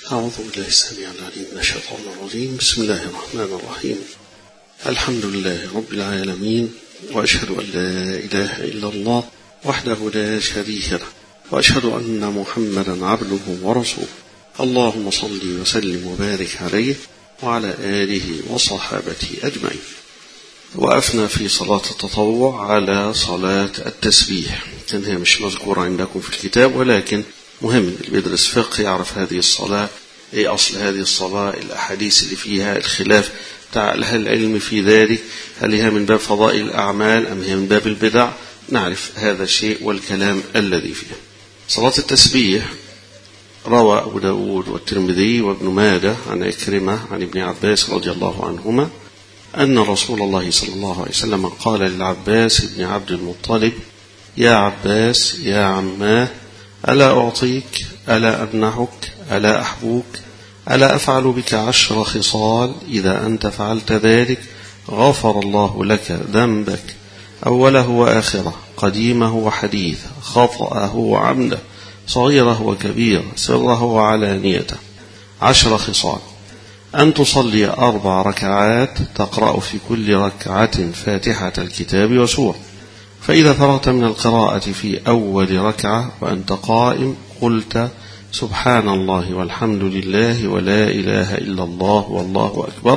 أعوذ بالله السميع العليم من الشيطان الرجيم. بسم الله الرحمن الرحيم. الحمد لله رب العالمين، وأشهد أن لا إله إلا الله وحده لا شريك له، وأشهد أن محمدا عبده ورسوله. اللهم صل وسلم وبارك عليه وعلى آله وصحابته أجمعين. وقفنا في صلاة التطوع على صلاة التسبيح، كان هي مش مذكورة عندكم في الكتاب، ولكن مهم اللي بيدرس فقه يعرف هذه الصلاة، ايه أصل هذه الصلاة، الأحاديث اللي فيها، الخلاف بتاع أهل العلم في ذلك، هل هي من باب فضائل الأعمال أم هي من باب البدع، نعرف هذا الشيء والكلام الذي فيه. صلاة التسبيح روى أبو داود والترمذي وابن ماجه عن عكرمة عن ابن عباس رضي الله عنهما أن رسول الله صلى الله عليه وسلم قال للعباس بن عبد المطلب: يا عباس يا عماه، ألا أعطيك، ألا أمنحك، ألا أحبوك، ألا أفعل بك 10 خصال إذا أنت فعلت ذلك غفر الله لك ذنبك أوله وآخره، قديمه وحديثه، خطأه وعمده، صغيره وكبيره، سره وعلانيته. 10 خصال: أن تصلي 4 ركعات تقرأ في كل ركعة فاتحة الكتاب وسورة، فإذا فرغت من القراءة في أول ركعة وأنت قائم قلت سبحان الله والحمد لله ولا إله إلا الله والله أكبر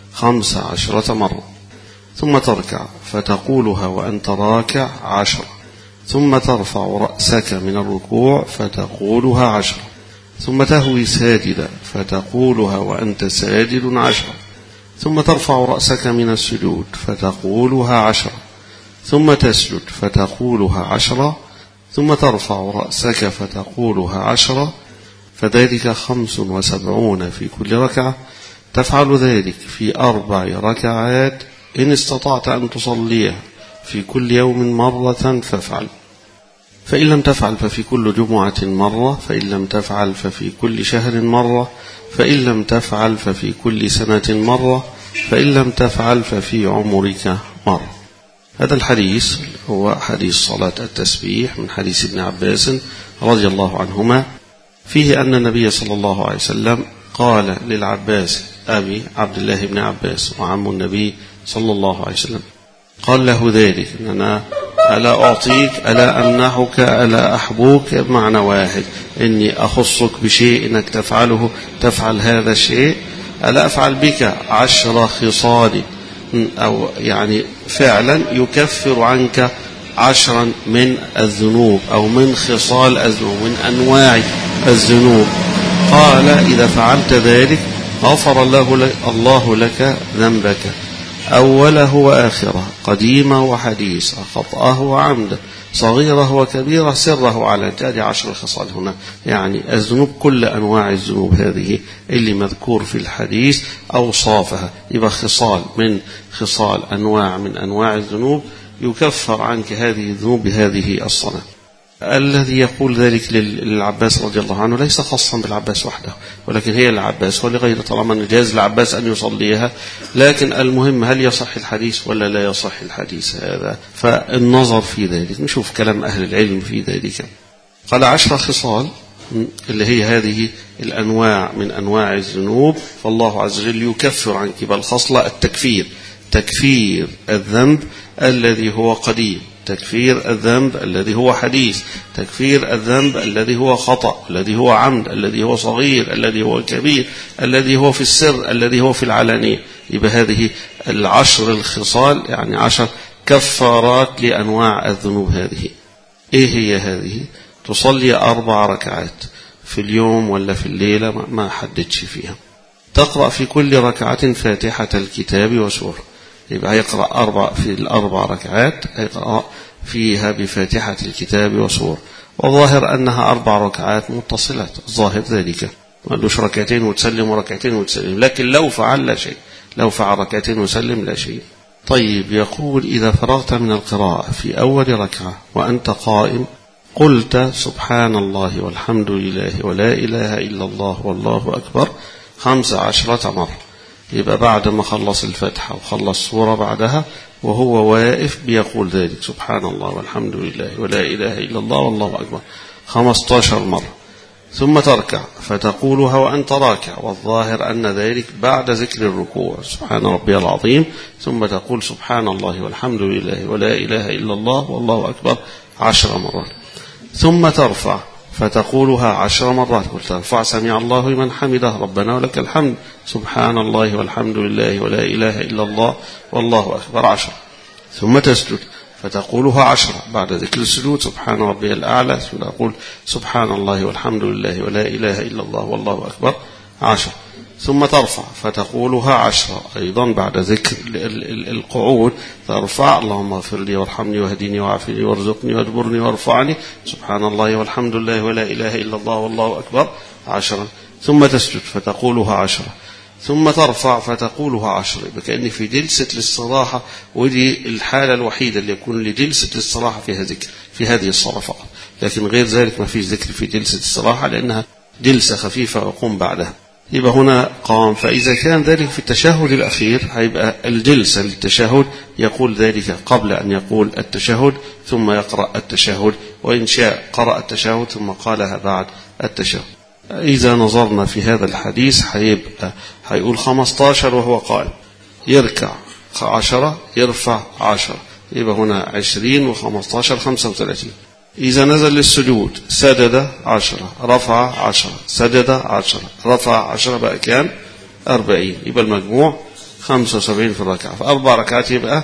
15 مرة، ثم تركع فتقولها وأنت راكع 10، ثم ترفع رأسك من الركوع فتقولها 10، ثم تهوي ساجدا فتقولها وأنت ساجد 10، ثم ترفع رأسك من السجود فتقولها 10، ثم تسجد فتقولها 10، ثم ترفع رأسك فتقولها 10، فذلك 75 في كل ركعة. تفعل ذلك في 4 ركعات، إن استطعت أن تصليها في كل يوم مرة فافعل، فإن لم تفعل ففي كل جمعة مرة، فإن لم تفعل ففي كل شهر مرة، فإن لم تفعل ففي كل سنة مرة، فإن لم تفعل ففي عمرك مرة. هذا الحديث هو حديث صلاة التسبيح من حديث ابن عباس رضي الله عنهما، فيه أن النبي صلى الله عليه وسلم قال للعباس أبي عبد الله بن عباس وعم النبي صلى الله عليه وسلم، قال له ذلك: أنا ألا أعطيك، ألا أمنحك، ألا أحبوك، بمعنى واحد، إني أخصك بشيء إنك تفعل هذا الشيء، ألا أفعل بك 10 خصال، أو يعني فعلا يكفر عنك 10 من الذنوب أو من خصال الذنوب من أنواع الذنوب. قال: إذا فعلت ذلك غفر الله لك ذنبك أوله وآخره، قديمه وحديثه، خطأه وعمده، صغيره وكبيره، سره وعلانيته. هذه 10 خصال هنا، يعني الذنوب كل أنواع الذنوب هذه اللي مذكور في الحديث أوصافها، يبقى خصال من خصال أنواع من أنواع الذنوب يكفر عنك هذه الذنوب بهذه الصلاة. الذي يقول ذلك للعباس رضي الله عنه ليس خاصا بالعباس وحده، ولكن هي العباس ولغيره، طالما أن جاز العباس أن يصليها، لكن المهم هل يصح الحديث ولا لا يصح الحديث، هذا فالنظر في ذلك، نشوف كلام أهل العلم في ذلك. قال 10 خصال اللي هي هذه الأنواع من أنواع الذنوب، فالله عز وجل يكفر عنك بالخصلة تكفير الذنب الذي هو قديم، تكفير الذنب الذي هو حديث، تكفير الذنب الذي هو خطأ، الذي هو عمد، الذي هو صغير، الذي هو كبير، الذي هو في السر، الذي هو في العلانية. يبقى هذه 10 الخصال، يعني 10 كفارات لأنواع الذنوب. هذه إيه هي هذه؟ تصلي 4 ركعات في اليوم ولا في الليلة، ما حددش فيها. تقرأ في كل ركعة فاتحة الكتاب وسورة، يبقى يقرأ في ال4 ركعات يقرأ فيها بفاتحة الكتاب وسورة، والظاهر أنها 4 ركعات متصلات، الظاهر ذلك، ما قالوش ركعتين وتسلم وركعتين وتسلم، لكن لو فعل لا شيء، لو فعل ركعتين وسلم لا شيء. طيب، يقول: إذا فرغت من القراءة في أول ركعة وأنت قائم قلت سبحان الله والحمد لله ولا إله إلا الله والله أكبر 15 مرة، يبقى بعد ما خلص الفتحة وخلص سورة بعدها وهو واقف بيقول ذلك سبحان الله والحمد لله ولا إله إلا الله والله أكبر 15 مرة، ثم تركع فتقولها وأنت راكع، والظاهر أن ذلك بعد ذكر الركوع، سبحان ربي العظيم، ثم تقول سبحان الله والحمد لله ولا إله إلا الله والله أكبر 10 مرات. ثم ترفع فتقولها 10 مرات، قلت ترفع سمع الله لمن حمده ربنا ولك الحمد، سبحان الله والحمد لله ولا إله إلا الله والله أكبر 10. ثم تسجد فتقولها 10 بعد ذكر السجود، سبحان ربي الأعلى، ثم تقول سبحان الله والحمد لله ولا إله إلا الله والله أكبر 10. ثم ترفع فتقولها 10 أيضا بعد ذكر القعود، ترفع اللهم اغفر لي وارحمني واهدني وعافني وارزقني واجبرني وارفعني، سبحان الله والحمد لله ولا إله إلا الله والله أكبر 10. ثم تسجد فتقولها 10. ثم ترفع فتقولها 10. كأن في جلسة الاستراحة، ودي الحالة الوحيدة اللي يكون لجلسة الاستراحة فيها ذكر في هذه الصلاة فقط، لكن غير ذلك ما فيش ذكر في جلسة الاستراحة لأنها جلسة خفيفة وقوم بعدها. يبقى هنا قام، فإذا كان ذلك في التشهد الأخير هيبقى الجلسة للتشهد يقول ذلك قبل أن يقول التشهد ثم يقرأ التشهد، وإن شاء قرأ التشهد ثم قالها بعد التشهد. إذا نظرنا في هذا الحديث هيقول 15 وهو قائم، يركع 10، يرفع 10، يبقى هنا 20 و15 35. إذا نزل للسجود سجد 10، رفع 10، سجد 10، رفع 10، بقى كام 40، يبقى المجموع 75 في الركعة، في 4 ركعات يبقى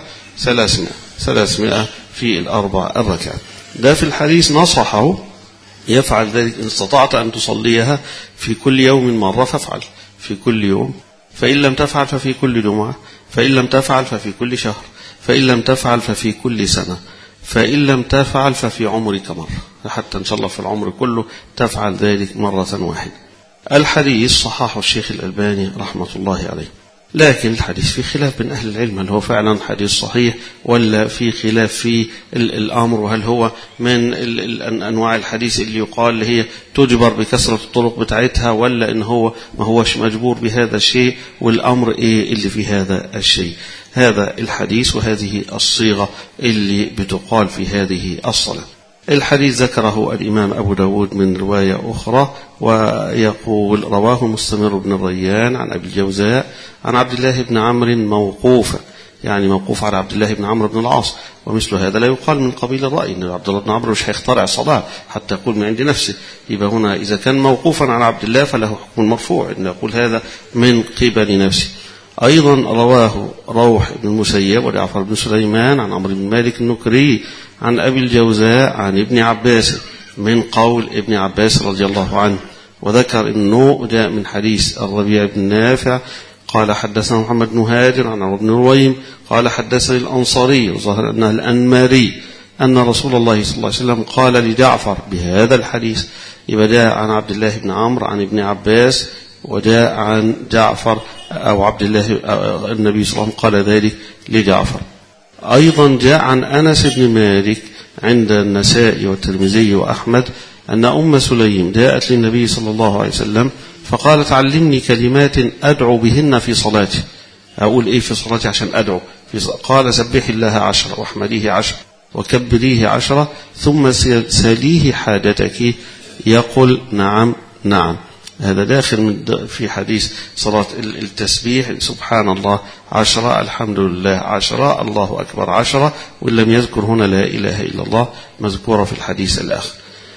300 في الأربع الركعات. ده في الحديث نصحه يفعل ذلك، إن استطعت أن تصليها في كل يوم مرة فافعل في كل يوم، فإن لم تفعل ففي كل جمعة، فإن لم تفعل ففي كل شهر، فإن لم تفعل ففي كل سنة، فإن لم تفعل ففي عمرك مرة، حتى إن شاء الله في العمر كله تفعل ذلك مرة واحدة. الحديث صححه الشيخ الألباني رحمة الله عليه، لكن الحديث في خلاف بين أهل العلم، هل هو فعلا حديث صحيح ولا في خلاف في الأمر، وهل هو من أنواع الحديث اللي يقال اللي هي تجبر بكثرة الطرق بتاعتها، ولا إن هو ما هوش مجبور بهذا الشيء، والأمر إيه اللي في هذا الشيء. هذا الحديث وهذه الصيغة اللي بتقال في هذه الصلاة. الحديث ذكره الإمام أبو داود من رواية أخرى، ويقول رواه مستمر بن الريان عن أبي الجوزاء عن عبد الله بن عمرو موقوفا، يعني موقوف على عبد الله بن عمرو بن العاص، ومثل هذا لا يقال من قبيل الرأي، إن عبد الله بن عمرو مش هيخترع صلاة حتى يقول من عند نفسه، يبقى هنا إذا كان موقوفا على عبد الله فله حكم مرفوع، إن يقول هذا من قبل نفسه. أيضا رواه روح بن المسيب وجعفر بن سليمان عن عمرو بن مالك النكري عن أبي الجوزاء عن ابن عباس من قول ابن عباس رضي الله عنه، وذكر أنه جاء من حديث الربيع بن نافع قال حدثنا محمد بن هاجر عن عمرو بن رويم قال حدثني الأنصاري وظهر أنه الأنماري أن رسول الله صلى الله عليه وسلم قال لجعفر بهذا الحديث. يبقى جاء عن عبد الله بن عمرو عن ابن عباس، وجاء عن جعفر أو عبد الله النبي صلى الله عليه وسلم قال ذلك لجعفر. أيضا جاء عن أنس بن مالك عند النسائي والترمذي وأحمد أن أم سليم جاءت للنبي صلى الله عليه وسلم فقالت علمني كلمات أدعو بهن في صلاتي. أقول إيه في صلاتي عشان أدعو؟ قال سبحي الله 10 واحمديه 10 وكبريه 10 ثم سليه حاجتك يقول نعم نعم. هذا داخل في حديث صلاة التسبيح، سبحان الله 10، الحمد لله 10، الله أكبر 10، وإن لم يذكر هنا لا إله إلا الله مذكورة في الحديث الآخر.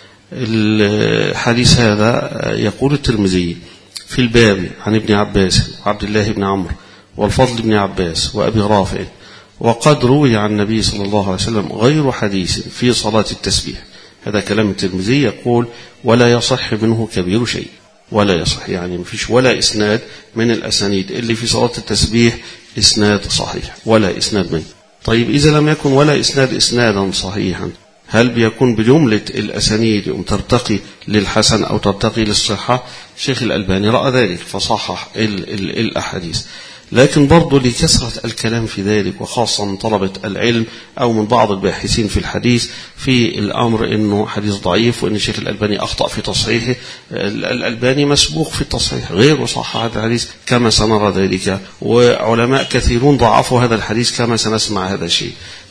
الحديث هذا يقول الترمذي في الباب عن ابن عباس وعبد الله بن عمرو والفضل بن عباس وأبي رافع، وقد روي عن النبي صلى الله عليه وسلم غير حديث في صلاة التسبيح. هذا كلام الترمذي، يقول ولا يصح منه كبير شيء، ولا يصح، يعني مفيش ولا إسناد من الأسانيد اللي في صلاة التسبيح إسناد صحيح ولا إسناد منه. طيب إذا لم يكن ولا إسناد إسنادا صحيحا، هل بيكون بجملة الأسانيد ترتقي للحسن أو ترتقي للصحة؟ شيخ الألباني رأى ذلك فصحح الأحاديث، لكن برضو لكثرة الكلام في ذلك، وخاصة من طلبة العلم أو من بعض الباحثين في الحديث في الأمر إنه حديث ضعيف، وإن الشيخ الألباني أخطأ في تصحيحه. الألباني مسبوق في التصحيح، غير صحح هذا الحديث كما سنرى ذلك، وعلماء كثيرون ضعفوا هذا الحديث كما سنسمع هذا الشيء.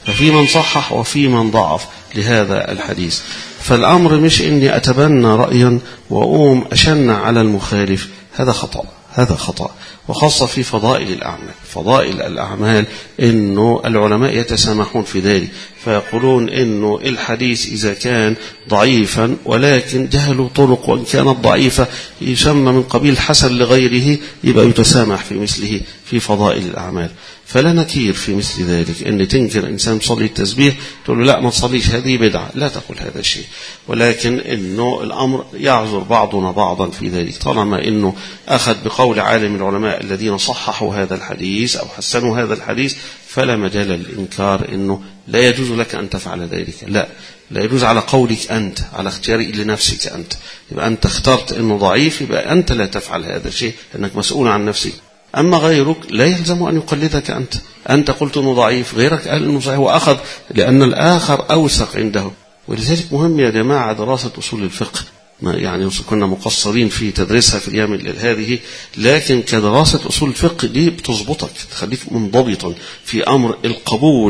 ففي من صحح وفي من ضعف لهذا الحديث. فالأمر مش إني أتبنى رأيا وأقوم أشنع على المخالف، هذا خطأ، هذا خطأ، وخاصة في فضائل الأعمال. فضائل الأعمال إنه العلماء يتسامحون في ذلك، فيقولون إنه الحديث إذا كان ضعيفا ولكن جهلوا طرق وإن كانت ضعيفة يسمى من قبيل حسن لغيره، يبقى يتسامح في مثله في فضائل الأعمال. فلا نكير في مثل ذلك أن تنكر إنسان صلي التسبيح تقول له لا ما تصليش هذه بدعة، لا تقول هذا الشيء، ولكن إنه الأمر يعذر بعضنا بعضا في ذلك طالما إنه أخذ بقول عالم العلماء الذين صححوا هذا الحديث أو حسنوا هذا الحديث، فلا مجال للإنكار إنه لا يجوز لك أن تفعل ذلك. لا يجوز على قولك أنت، على اختيارك لنفسك أنت. يبقى أنت اخترت إنه ضعيف، يبقى أنت لا تفعل هذا الشيء لأنك مسؤول عن نفسك. أما غيرك لا يلزم أن يقلدك أنت قلت أنه ضعيف، غيرك قال أنه صحيح وأخذ لأن الآخر أوثق عنده. ولذلك مهم يا جماعة دراسة أصول الفقه، يعني كنا مقصرين في تدريسها في الأيام هذه، لكن كدراسة أصول الفقه دي بتظبطك، تخليك منضبطا في أمر القبول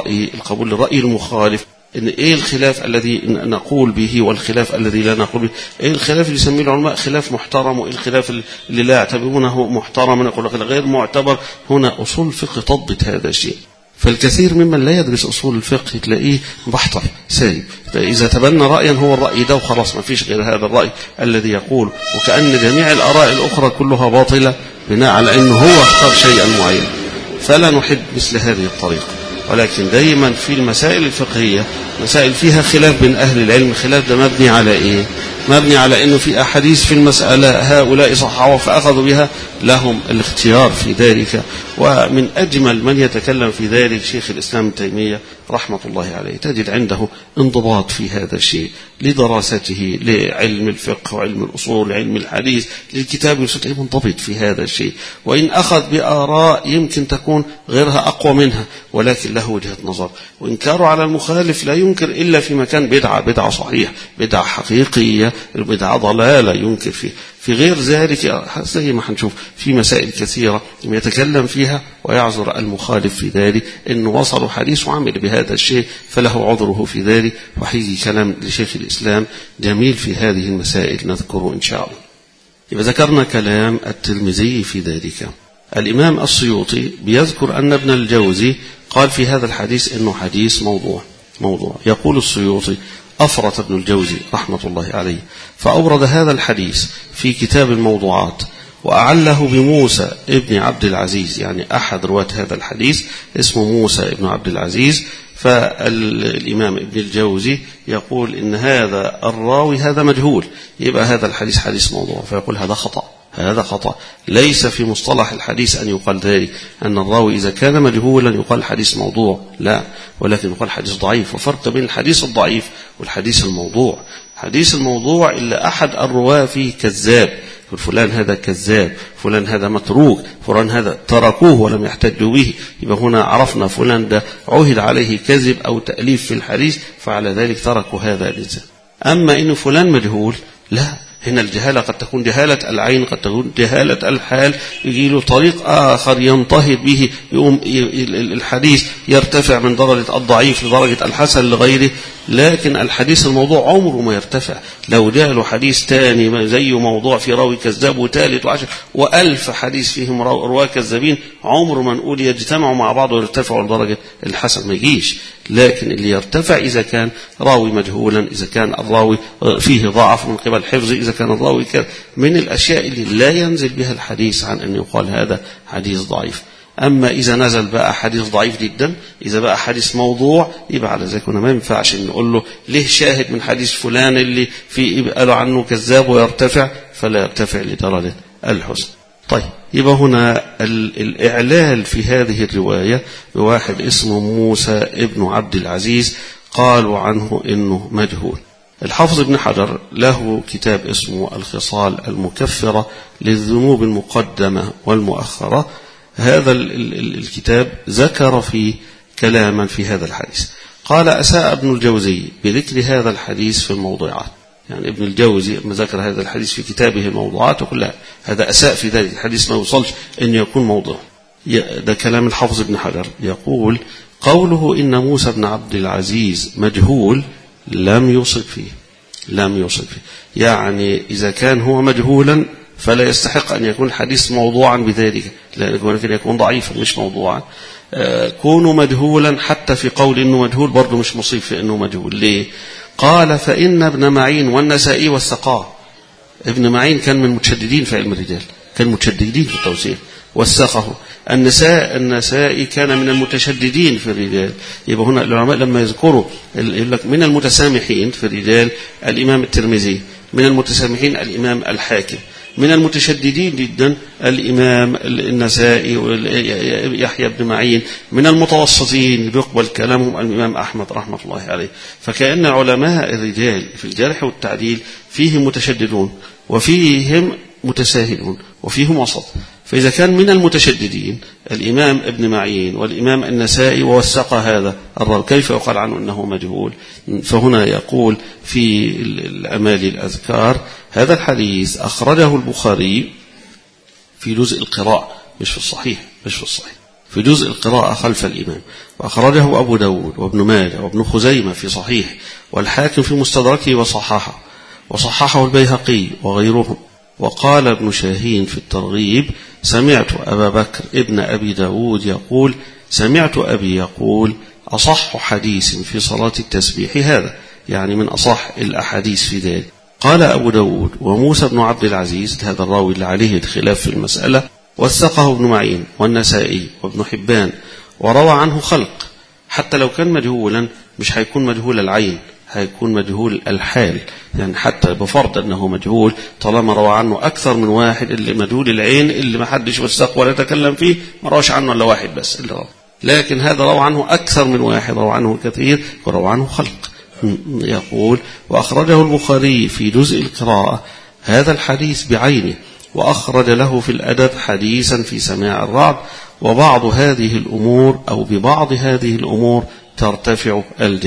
للرأي المخالف. إن إيه الخلاف الذي نقول به والخلاف الذي لا نقول به، إيه الخلاف اللي يسميه العلماء خلاف محترم، وإيه الخلاف اللي لا يعتبرونه محترما نقول غير معتبر. هنا أصول الفقه تضبط هذا الشيء. فالكثير ممن لا يدرس أصول الفقه تلاقيه بحثر سايب، إذا تبنى رأيا هو الرأي ده وخلاص ما فيش غير هذا الرأي الذي يقول، وكأن جميع الآراء الأخرى كلها باطلة بناء على أنه هو اختار شيئا معين. فلا نحب مثل هذه الطريقة، ولكن دايما في المسائل الفقهية مسائل فيها خلاف بين أهل العلم، خلاف ده مبني على إيه؟ مبني على أنه في أحاديث في المسألة هؤلاء صححوا فأخذوا بها، لهم الاختيار في ذلك. ومن أجمل من يتكلم في ذلك شيخ الإسلام ابن تيمية رحمة الله عليه، تجد عنده انضباط في هذا الشيء لدراسته لعلم الفقه وعلم الأصول علم الحديث للكتاب والسنة، منضبط في هذا الشيء. وإن أخذ بآراء يمكن تكون غيرها أقوى منها ولكن له وجهة نظر، وإنكاره على المخالف لا ينكر إلا في مكان بدعة صحيح، بدعة حقيقية، البدعة ضلالة ينكر فيه. في غير ذلك زي ما هنشوف في مسائل كثيرة يتكلم فيها ويعذر المخالف في ذلك، إنه وصلوا حديث وعمل بهذا الشيء فله عذره في ذلك. وحيجي كلام لشيخ الإسلام جميل في هذه المسائل نذكره إن شاء الله. يبقى ذكرنا كلام الترمذي في ذلك. الإمام السيوطي بيذكر أن ابن الجوزي قال في هذا الحديث إنه حديث موضوع. يقول السيوطي أفرط ابن الجوزي رحمة الله عليه فأورد هذا الحديث في كتاب الموضوعات وأعله بموسى ابن عبد العزيز، يعني أحد رواة هذا الحديث اسمه موسى ابن عبد العزيز. فالإمام ابن الجوزي يقول إن هذا الراوي هذا مجهول، يبقى هذا الحديث حديث موضوع، فيقول هذا خطأ. ليس في مصطلح الحديث أن يقال ذلك أن الراوي إذا كان مجهولا يقال حديث موضوع، لا، ولكن يقال حديث ضعيف. وفرق بين الحديث الضعيف والحديث الموضوع. حديث الموضوع إلا أحد الرواة فيه كذاب، فلان هذا كذاب، فلان هذا متروك، فلان هذا تركوه ولم يحتجوا به، يبقى هنا عرفنا فلان ده عهد عليه كذب أو تأليف في الحديث فعلى ذلك تركوا هذا الإنسان. أما إن فلان مجهول لا، هنا الجهالة قد تكون جهالة العين، قد تكون جهالة الحال، يجي له طريق آخر ينتهض به يقوم الحديث يرتفع من درجة الضعيف لدرجة الحسن لغيره. لكن الحديث الموضوع عمره ما يرتفع. لو جاء له حديث تاني زي موضوع في راوي كذاب وثالث وعشر وألف حديث فيهم رواة كذابين، عمره ما نقول يجتمعوا مع بعض ويرتفعوا لدرجة الحسن، ما يجيش. لكن اللي يرتفع إذا كان راوي مجهولا، إذا كان الراوي فيه ضعف من قبل حفظه، إذا كان الراوي من الأشياء اللي لا ينزل بها الحديث عن أن يقال هذا حديث ضعيف. أما إذا نزل بقى حديث ضعيف جدا، إذا بقى حديث موضوع، يبقى على ذلك ما ينفعش نقول له ليه شاهد من حديث فلان اللي فيه قالوا عنه كذاب ويرتفع، فلا يرتفع لدرجة الحسن. طيب، يبقى هنا الإعلال في هذه الرواية بواحد اسمه موسى ابن عبد العزيز قالوا عنه إنه مجهول. الحافظ ابن حجر له كتاب اسمه الخصال المكفرة للذنوب المقدمة والمؤخرة. هذا الكتاب ذكر فيه كلاما في هذا الحديث. قال أساء ابن الجوزي بذكر هذا الحديث في الموضوعات، يعني ابن الجوزي لما ذكر هذا الحديث في كتابه الموضوعات وكلها هذا أساء في ذلك الحديث، ما يوصلش أن يكون موضوع. ده كلام الحافظ ابن حجر. يقول قوله إن موسى بن عبد العزيز مجهول لم يوصف فيه، يعني إذا كان هو مجهولا فلا يستحق أن يكون الحديث موضوعا بذلك، لكن يكون ضعيفا مش موضوعا. كونه مجهولا حتى في قول إنه مجهول برضه مش مصيب في إنه مجهول. ليه؟ قال فإن ابن معين والنسائي والسقاه. ابن معين كان من المتشددين في علم الرجال، كان متشددين في التوثيق، وثقه. النسائي كان من المتشددين في الرجال. يبقى هنا العلماء لما يذكروا يقول لك من المتسامحين في الرجال الإمام الترمذي، من المتسامحين الإمام الحاكم، من المتشددين جدا الإمام النسائي يحيى بن معين، من المتوسطين بيقبل كلامهم الإمام أحمد رحمة الله عليه. فكأن علماء الرجال في الجرح والتعديل فيهم متشددون وفيهم متساهلون وفيهم وسط. فإذا كان من المتشددين الإمام ابن معين والإمام النسائي ووثق هذا الراوي، كيف يقال عنه أنه مجهول؟ فهنا يقول في الأمال الأذكار هذا الحديث أخرجه البخاري في جزء القراءة، مش في الصحيح، في جزء القراءة خلف الإمام، وأخرجه أبو داود وابن ماجه وابن خزيمة في صحيح، والحاكم في مستدركه وصححه البيهقي وغيرهم. وقال ابن شاهين في الترغيب سمعت أبا بكر ابن أبي داود يقول سمعت أبي يقول أصح حديث في صلاة التسبيح هذا، يعني من أصح الأحاديث في ذلك. قال أبو داود وموسى بن عبد العزيز، هذا الراوي اللي عليه الخلاف في المسألة، وثقه ابن معين والنسائي وابن حبان، وروى عنه خلق. حتى لو كان مجهولا مش هيكون مجهول العين، هيكون مجهول الحال، يعني حتى بفرض أنه مجهول طالما روى عنه أكثر من واحد. اللي مجهول العين اللي ما حدش وثق ولا تكلم فيه ما رواش عنه إلا واحد بس اللي روى، لكن هذا روى عنه أكثر من واحد، روى عنه كثير وروى عنه خلق. يقول وأخرجه البخاري في جزء القراءة هذا الحديث بعينه، وأخرج له في الأدب حديثا في سماع الرعد، وبعض هذه الأمور أو ببعض هذه الأمور ترتفع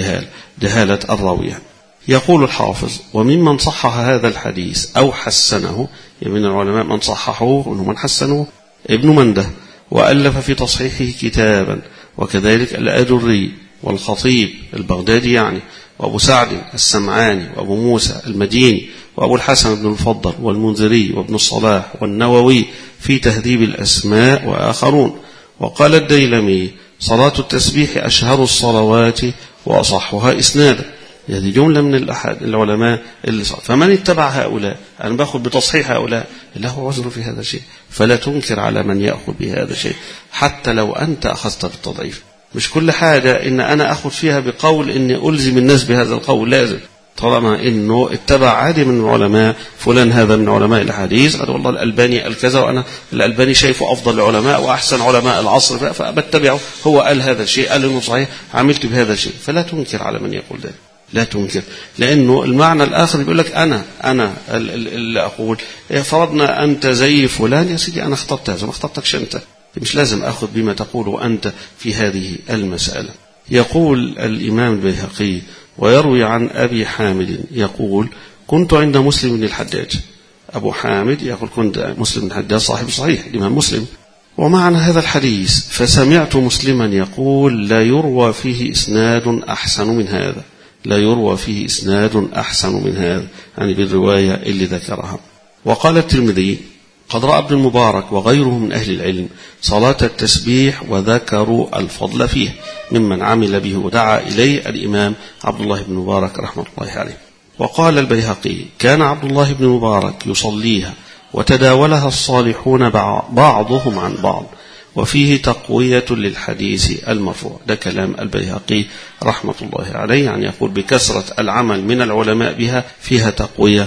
جهالة الراوية. يقول الحافظ وممن صحح هذا الحديث أو حسنه، يعني من العلماء من صححه ومن حسنه ابن منده، وألف في تصحيحه كتابا، وكذلك الأجري والخطيب البغدادي يعني، وأبو سعد السمعاني، وأبو موسى المديني، وأبو الحسن بن الفضل، والمنذري، وابن الصلاح، والنووي في تهذيب الأسماء، وآخرون. وقال الديلمي صلاة التسبيح أشهر الصلوات وأصحها إسنادا. هذه جملة من العلماء اللي صار. فمن اتبع هؤلاء، أنا باخذ بتصحيح هؤلاء، له عذر في هذا الشيء، فلا تنكر على من يأخذ بهذا الشيء حتى لو أنت أخذت بالتضعيف. مش كل حاجة إن أنا أخذ فيها بقول إني ألزم الناس بهذا القول، لازم طالما إنه اتبع عادي من العلماء، فلان هذا من علماء الحديث، قال والله الألباني الكذا، وأنا الألباني شايفه أفضل العلماء وأحسن علماء العصر، فبتبعه، هو قال هذا الشيء، قال إنه صحيح، عملت بهذا الشيء. فلا تنكر على من يقول ذلك، لا تنكر، لأنه المعنى الآخر يقول لك أنا اللي أقول فرضنا أنت زي فلان، يا سيدي أنا اخترت هذا، ما اخترتكش أنت، مش لازم أخذ بما تقوله أنت في هذه المسألة. يقول الإمام البيهقي ويروي عن أبي حامد يقول كنت عند مسلم بن الحجاج. أبو حامد يقول كنت مسلم بن الحجاج صاحب صحيح الإمام مسلم، ومعنى هذا الحديث فسمعت مسلما يقول لا يروى فيه إسناد أحسن من هذا، لا يروى فيه إسناد أحسن من هذا، يعني بالرواية اللي ذكرها. وقال الترمذي قد رأى ابن المبارك وغيره من أهل العلم صلاة التسبيح وذكروا الفضل فيه ممن عمل به ودعا إليه الإمام عبد الله بن مبارك رحمة الله عليه. وقال البيهقي كان عبد الله بن مبارك يصليها وتداولها الصالحون بعضهم عن بعض، وفيه تقوية للحديث المرفوع. ده كلام البيهقي رحمة الله عليه، يعني يقول بكثرة العمل من العلماء بها فيها تقوية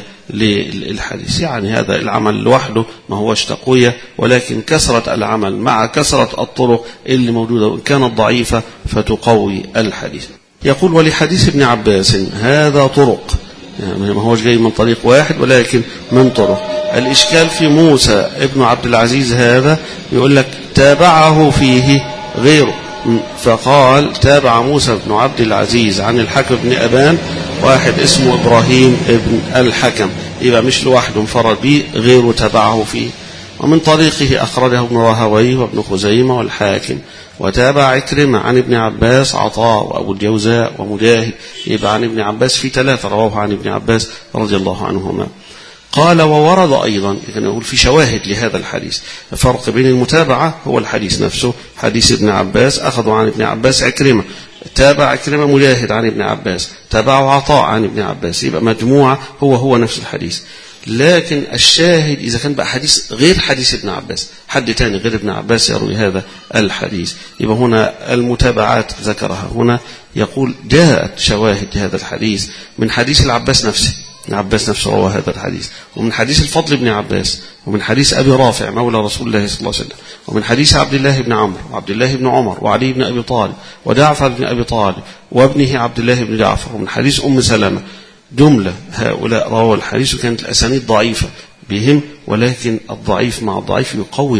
للحديث، يعني هذا العمل لوحده ما هوش تقوية، ولكن كثرة العمل مع كثرة الطرق اللي موجودة وإن كانت ضعيفة فتقوي الحديث. يقول ولحديث ابن عباس هذا طرق، يعني ما هوش جاي من طريق واحد ولكن من طرق. الإشكال في موسى ابن عبد العزيز هذا يقول لك تابعه فيه غيره، فقال تابع موسى بن عبد العزيز عن الحكم بن أبان واحد اسمه إبراهيم ابن الحكم، يبقى مش لوحده انفرد به، غيره تابعه فيه. ومن طريقه أخرجه ابن راهويه وابن خزيمة والحاكم، وتابع عكرمة عن ابن عباس عطاء وأبو الجوزاء ومجاهد. يبقى عن ابن عباس في 3 رواه عن ابن عباس رضي الله عنهما. قال وورد أيضا، يعني نقول في شواهد لهذا الحديث. الفرق بين المتابعة هو الحديث نفسه، حديث ابن عباس أخذوا عن ابن عباس عكرمة، تابع عكرمة مجاهد عن ابن عباس، تابعه عطاء عن ابن عباس، يبقى مجموعة هو نفس الحديث. لكن الشاهد إذا كان بقى حديث غير حديث ابن عباس، حد تاني غير ابن عباس يروي هذا الحديث، يبقى هنا المتابعات ذكرها هنا. يقول جاءت شواهد لهذا الحديث من حديث العباس نفسه، ابن عباس نفسه روى هذا الحديث، ومن حديث الفضل بن عباس، ومن حديث أبي رافع مولى رسول الله صلى الله عليه وسلم، ومن حديث عبد الله بن عمرو وعبد الله بن عمر وعلي بن أبي طالب وجعفر بن أبي طالب وابنه عبد الله بن جعفر، ومن حديث أم سلمة. جملة هؤلاء رووا الحديث، وكانت الأسانيد ضعيفة بهم، ولكن الضعيف مع الضعيف يقوي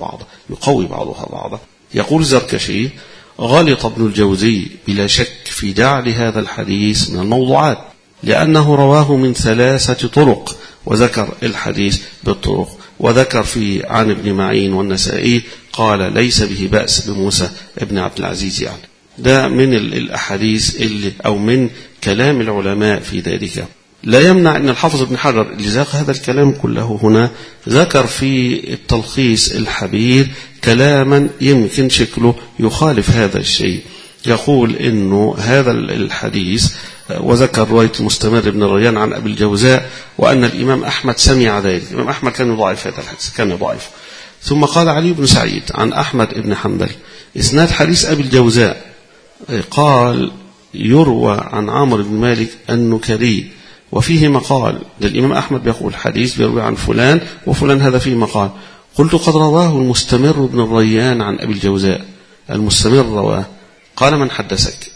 بعضها بعضا. يقول الزركشي غلط ابن الجوزي بلا شك في جعل هذا الحديث من الموضوعات، لأنه رواه من 3 طرق، وذكر الحديث بالطرق، وذكر في عن ابن معين والنسائي قال ليس به بأس بموسى ابن عبد العزيز. يعني ده من الأحاديث اللي أو من كلام العلماء في ذلك. لا يمنع أن الحافظ ابن حجر اللي ذاق هذا الكلام كله هنا ذكر في التلخيص الحبير كلاما يمكن شكله يخالف هذا الشيء. يقول إنه هذا الحديث، وذكر رواية المستمر بن الريان عن أبي الجوزاء، وأن الإمام أحمد سمع ذلك. الإمام أحمد كان يضاعف هذا الحديث، كان يضاعف. ثم قال علي بن سعيد عن أحمد بن حنبل إسناد حديث أبي الجوزاء، قال يروى عن عمرو بن مالك النكري وفيه مقال. للإمام أحمد بيقول حديث بيروي عن فلان وفلان، هذا فيه مقال. قلت قد رواه المستمر بن الريان عن أبي الجوزاء. المستمر رواه. قال من حدثك؟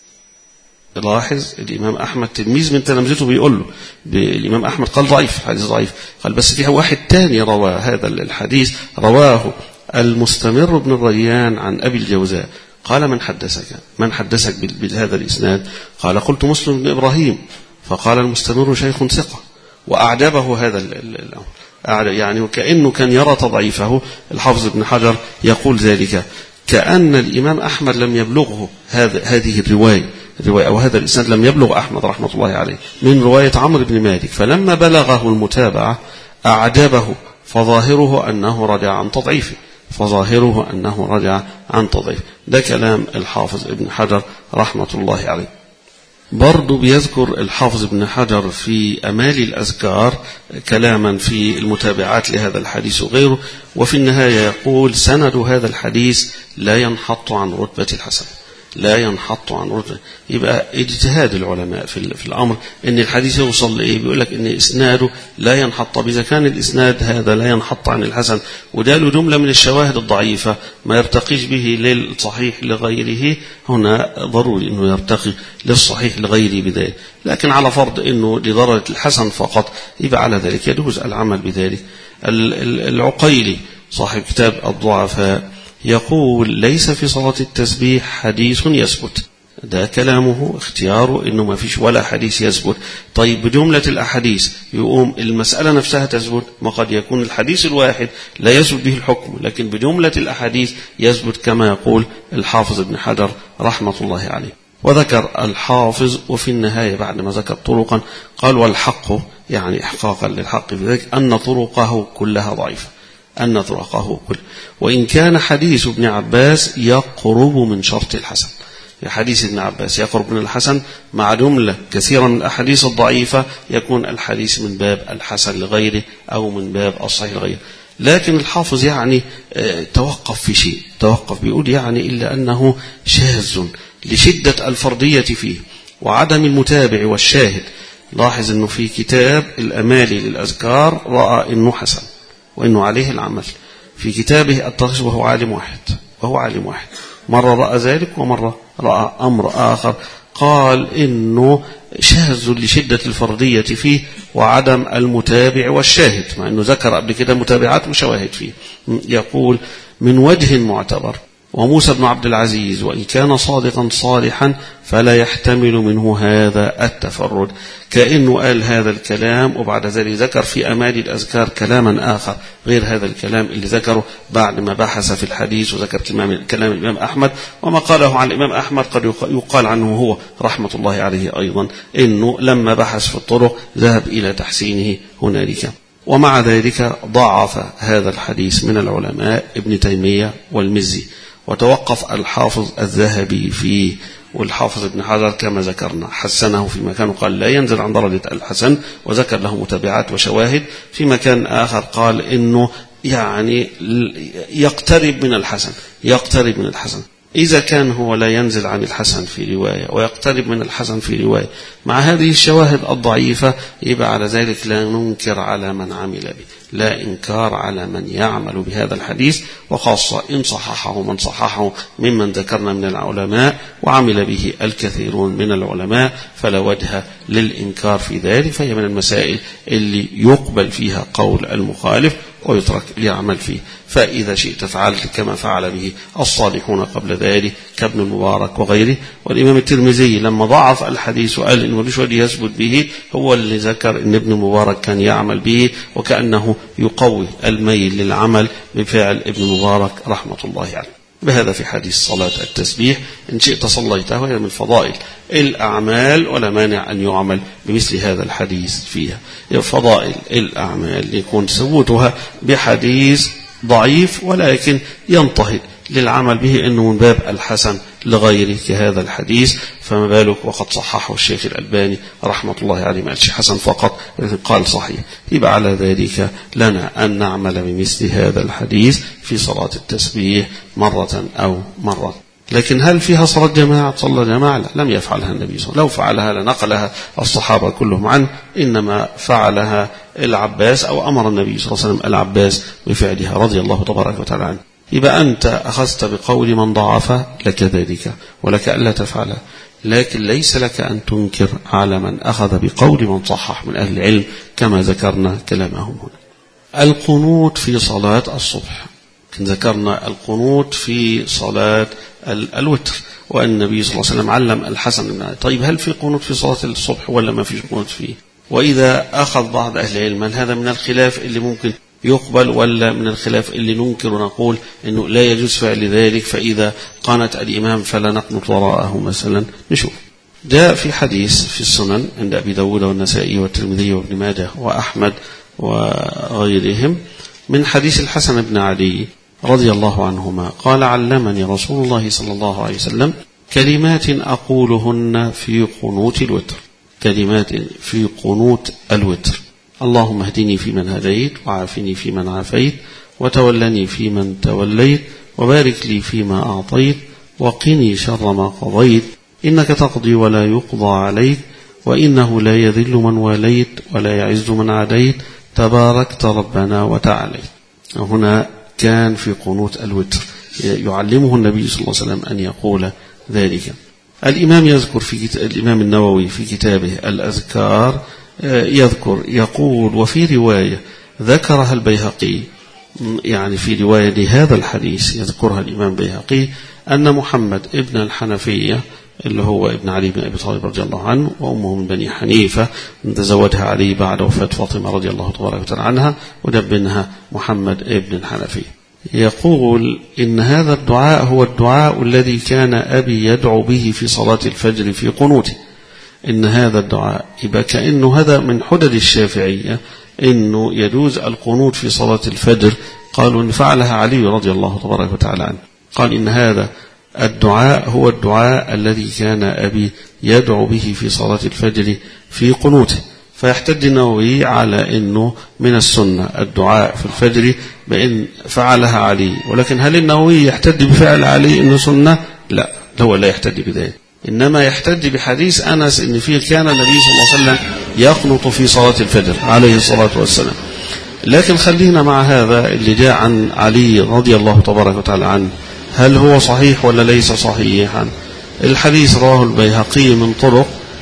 لاحظ الإمام أحمد تلميذ من تلامذته بيقول له، الإمام أحمد قال ضعيف، الحديث ضعيف، قال بس فيها واحد تاني روى هذا الحديث، رواه المستمر بن الريان عن أبي الجوزاء. قال من حدثك بهذا الإسناد؟ قال قلت مسلم بن إبراهيم. فقال المستمر شيخ ثقة، وأعجبه هذا الأمر، يعني وكأنه كان يرى تضعيفه. الحافظ ابن حجر يقول ذلك كأن الإمام أحمد لم يبلغه هذه الرواية أو هذا الإسناد لم يبلغ أحمد رحمة الله عليه من رواية عمرو بن مالك، فلما بلغه المتابعة أعجبه، فظاهره أنه رجع عن تضعيف. ده كلام الحافظ ابن حجر رحمة الله عليه. برضو بيذكر الحافظ ابن حجر في أمال الأذكار كلاما في المتابعات لهذا الحديث وغيره، وفي النهاية يقول سند هذا الحديث لا ينحط عن رتبة الحسن، يبقى اجتهاد العلماء في الأمر ان الحديث يوصل لإيه. بيقول لك ان إسناده لا ينحط، إذا كان الإسناد هذا لا ينحط عن الحسن وده له جملة من الشواهد الضعيفة ما يرتقيش به للصحيح لغيره، هنا ضروري انه يرتقي للصحيح لغيره بذلك. لكن على فرض انه لدرجة الحسن فقط، يبقى على ذلك يجوز العمل بذلك. العقيلي صاحب كتاب الضعفاء يقول ليس في صلاة التسبيح حديث يثبت. ده كلامه اختياره انه ما فيش ولا حديث يثبت. طيب بجملة الاحاديث يقوم المسألة نفسها تثبت؟ ما قد يكون الحديث الواحد لا يثبت به الحكم، لكن بجملة الاحاديث يثبت كما يقول الحافظ ابن حجر رحمة الله عليه. وذكر الحافظ وفي النهاية بعد ما ذكر طرقا قال والحق، يعني احقاقا للحق بذلك، ان طرقه كلها ضعيفة، وإن كان حديث ابن عباس يقرب من شرط الحسن. حديث ابن عباس يقرب من الحسن مع جملة كثيرة من الأحاديث الضعيفة، يكون الحديث من باب الحسن لغيره أو من باب الصحيح لغيره. لكن الحافظ يعني توقف في شيء، بيقول يعني إلا أنه شاذ لشدة الفردية فيه وعدم المتابع والشاهد. لاحظ أنه في كتاب الأمالي للأذكار رأى أنه حسن وأنه عليه العمل. في كتابه التلخيص وهو عالم واحد، مرة رأى ذلك ومرة رأى أمر آخر، قال إنه شاذ لشدة الفردية فيه وعدم المتابع والشاهد، مع أنه ذكر قبل كده متابعات وشواهد فيه. يقول من وجه معتبر وموسى بن عبد العزيز وإن كان صادقا صالحا فلا يحتمل منه هذا التفرد، كأنه قال هذا الكلام وبعد ذلك ذكر في أمال الأذكار كلاما آخر غير هذا الكلام اللي ذكره بعد ما بحث في الحديث وذكر كلام الإمام أحمد. وما قاله عن الإمام أحمد قد يقال عنه هو رحمة الله عليه أيضا إنه لما بحث في الطرق ذهب إلى تحسينه هنالك. ومع ذلك ضعف هذا الحديث من العلماء ابن تيمية والمزي، وتوقف الحافظ الذهبي فيه، والحافظ ابن حجر كما ذكرنا حسنه في مكان قال لا ينزل عن درجة الحسن، وذكر له متابعات وشواهد. في مكان آخر قال إنه يعني يقترب من الحسن، يقترب من الحسن. إذا كان هو لا ينزل عن الحسن في رواية ويقترب من الحسن في رواية مع هذه الشواهد الضعيفة، يبقى على ذلك لا ننكر على من عمل به، لا إنكار على من يعمل بهذا الحديث، وخاصة إن صححه من صححه ممن ذكرنا من العلماء وعمل به الكثيرون من العلماء، فلا وجه للإنكار في ذلك. فهي من المسائل اللي يقبل فيها قول المخالف ويترك ليعمل فيه. فإذا شئت فعلت كما فعل به الصالحون قبل ذلك كابن المبارك وغيره. والإمام الترمذي لما ضعف الحديث وقال إنه مفيش وجه يثبت به، هو اللي ذكر إن ابن المبارك كان يعمل به، وكأنه يقوي الميل للعمل بفعل ابن المبارك رحمة الله عليه. بهذا في حديث صلاة التسبيح إن شئت صليته، وهي من فضائل الأعمال ولا مانع أن يعمل بمثل هذا الحديث فيها. فضائل الأعمال يكون ثبوتها بحديث ضعيف ولكن ينتهض للعمل به أنه من باب الحسن لغيره كهذا الحديث، فما بالك وقد صححه الشيخ الألباني رحمة الله عليه، ما قالش حسن فقط قال صحيح. يبقى على ذلك لنا أن نعمل بمثل هذا الحديث في صلاة التسبيح مرة أو مرة. لكن هل فيها صلاة جماعة؟ صلى جماعة؟ لا، لم يفعلها النبي صلى الله عليه وسلم. لو فعلها لنقلها الصحابة كلهم عنه، إنما فعلها العباس أو أمر النبي صلى الله عليه وسلم العباس بفعلها رضي الله تبارك وتعالى عنه. يبقى أنت أخذت بقول من ضعف لك ذلك ولك ألا تفعلها، لكن ليس لك أن تنكر على من أخذ بقول من صحح من أهل العلم كما ذكرنا كلامهم هنا. القنوت في صلاة الصبح، ذكرنا القنوت في صلاة الوتر، وأن النبي صلى الله عليه وسلم علم الحسن بن علي. طيب هل في قنوت في صلاة الصبح ولا ما فيش قنوت فيه؟ وإذا أخذ بعض أهل العلم هل هذا من الخلاف اللي ممكن يقبل ولا من الخلاف اللي ننكر ونقول إنه لا يجوز فعل ذلك، فإذا قانت الإمام فلا نقنط وراءه مثلا؟ نشوف. جاء في حديث في السنن عند أبي داود والنسائي والترمذي وابن ماجه وأحمد وغيرهم من حديث الحسن بن علي رضي الله عنهما قال علمني رسول الله صلى الله عليه وسلم كلمات أقولهن في قنوت الوتر، كلمات في قنوت الوتر: اللهم اهدني فيمن هديت، وعافني فيمن عافيت، وتولني فيمن توليت، وبارك لي فيما أعطيت، وقني شر ما قضيت، إنك تقضي ولا يقضى عليك، وإنه لا يذل من واليت ولا يعز من عاديت، تباركت ربنا وتعاليت. هنا كان في قنوت الوتر يعلمه النبي صلى الله عليه وسلم أن يقول ذلك. الإمام يذكر الإمام النووي في كتابه الأذكار يقول وفي رواية ذكرها البيهقي، يعني في رواية لهذا الحديث يذكرها الإمام البيهقي، أن محمد ابن الحنفية اللي هو ابن علي بن أبي طالب رضي الله عنه وأمه من بني حنيفة تزوجها علي بعد وفاة فاطمة رضي الله تبارك وتعالى عنها ودبنها محمد ابن الحنفية. يقول إن هذا الدعاء هو الدعاء الذي كان أبي يدعو به في صلاة الفجر في قنوته. إن هذا الدعاء يبقى كأنه هذا من حدد الشافعية إنه يجوز القنوت في صلاة الفجر. قالوا إن فعلها علي رضي الله تبارك وتعالى عنه، قال إن هذا الدعاء هو الدعاء الذي كان أبي يدعو به في صلاة الفجر في قنوته. فيحتج النووي على أنه من السنة الدعاء في الفجر بأن فعلها علي، ولكن هل النووي يحتج بفعل علي أنه سنة؟ لا، هو لا يحتج بذلك، إنما يحتج بحديث أنس إن فيه كان النبي صلى الله عليه وسلم يقنط في صلاة الفجر عليه الصلاة والسلام. لكن خلينا مع هذا اللي جاء عن علي رضي الله تبارك وتعالى عنه، هل هو صحيح ولا ليس صحيحا؟ الحديث رواه البيهقي من طرق،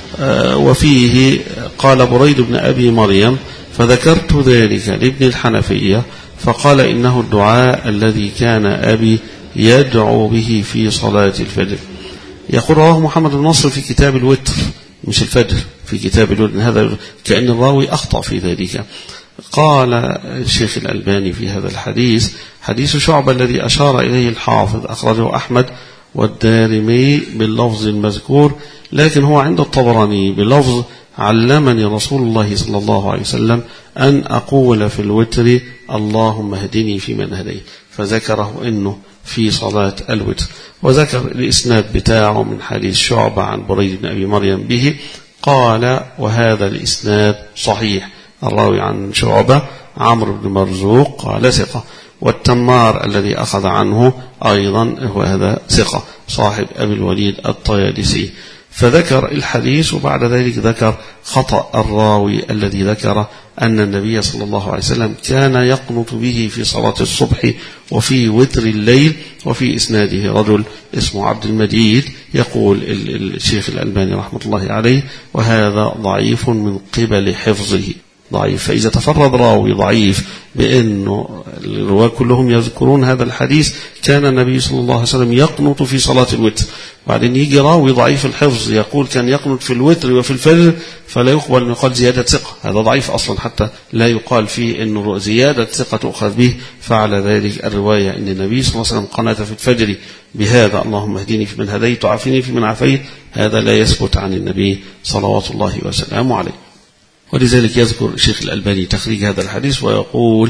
وفيه قال بريد بن أبي مريم فذكرت ذلك لابن الحنفية فقال إنه الدعاء الذي كان أبي يدعو به في صلاة الفجر. يقول رواه محمد بن نصر في كتاب الوتر، مش الفجر، في كتاب الوتر، هذا كأن الراوي أخطأ في ذلك. قال الشيخ الألباني في هذا الحديث: حديث شعبة الذي أشار إليه الحافظ أخرجه أحمد والدارمي باللفظ المذكور، لكن هو عند الطبراني بلفظ: علمني رسول الله صلى الله عليه وسلم أن أقول في الوتر اللهم اهدني فيمن هديت، فذكره إنه في صلاة الوتر. وذكر الإسناد بتاعه من حديث شعبة عن بريد بن أبي مريم به، قال: وهذا الإسناد صحيح. الراوي عن شعبة عمرو بن مرزوق قال ثقة، والتمار الذي أخذ عنه أيضا هو هذا ثقة صاحب أبي الوليد الطيالسي. فذكر الحديث، وبعد ذلك ذكر خطأ الراوي الذي ذكر أن النبي صلى الله عليه وسلم كان يقنط به في صلاة الصبح وفي وتر الليل، وفي إسناده رجل اسمه عبد المجيد. يقول الشيخ الألباني رحمة الله عليه: وهذا ضعيف من قبل حفظه، ضعيف. فإذا تفرد راوي ضعيف بأنه الرواة كلهم يذكرون هذا الحديث كان النبي صلى الله عليه وسلم يقنط في صلاة الوتر، بعدين يجي راوي ضعيف الحفظ يقول كان يقنط في الوتر وفي الفجر، فلا يقبل أن يقال زيادة ثقة، هذا ضعيف أصلا، حتى لا يقال فيه أنه زيادة ثقة تؤخذ به. فعلى ذلك الرواية أن النبي صلى الله عليه وسلم قنت في الفجر بهذا: اللهم اهدني فيمن هديت وعافني فيمن عافيت، هذا لا يثبت عن النبي صلوات الله وسلامه عليه. ولذلك يذكر الشيخ الألباني تخريج هذا الحديث ويقول: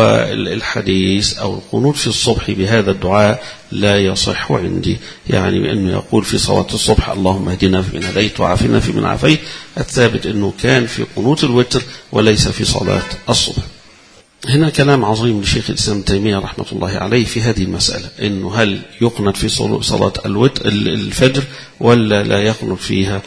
والحديث أو القنوت في الصبح بهذا الدعاء لا يصح عندي، يعني بأنه يقول في صلاة الصبح اللهم اهدنا فيمن هديت وعافنا فيمن عافيت، الثابت أنه كان في قنوت الوتر وليس في صلاة الصبح. هنا كلام عظيم لشيخ الإسلام تيمية رحمة الله عليه في هذه المسألة، إنه هل يقنط في صلاة الفجر ولا لا يقنط فيها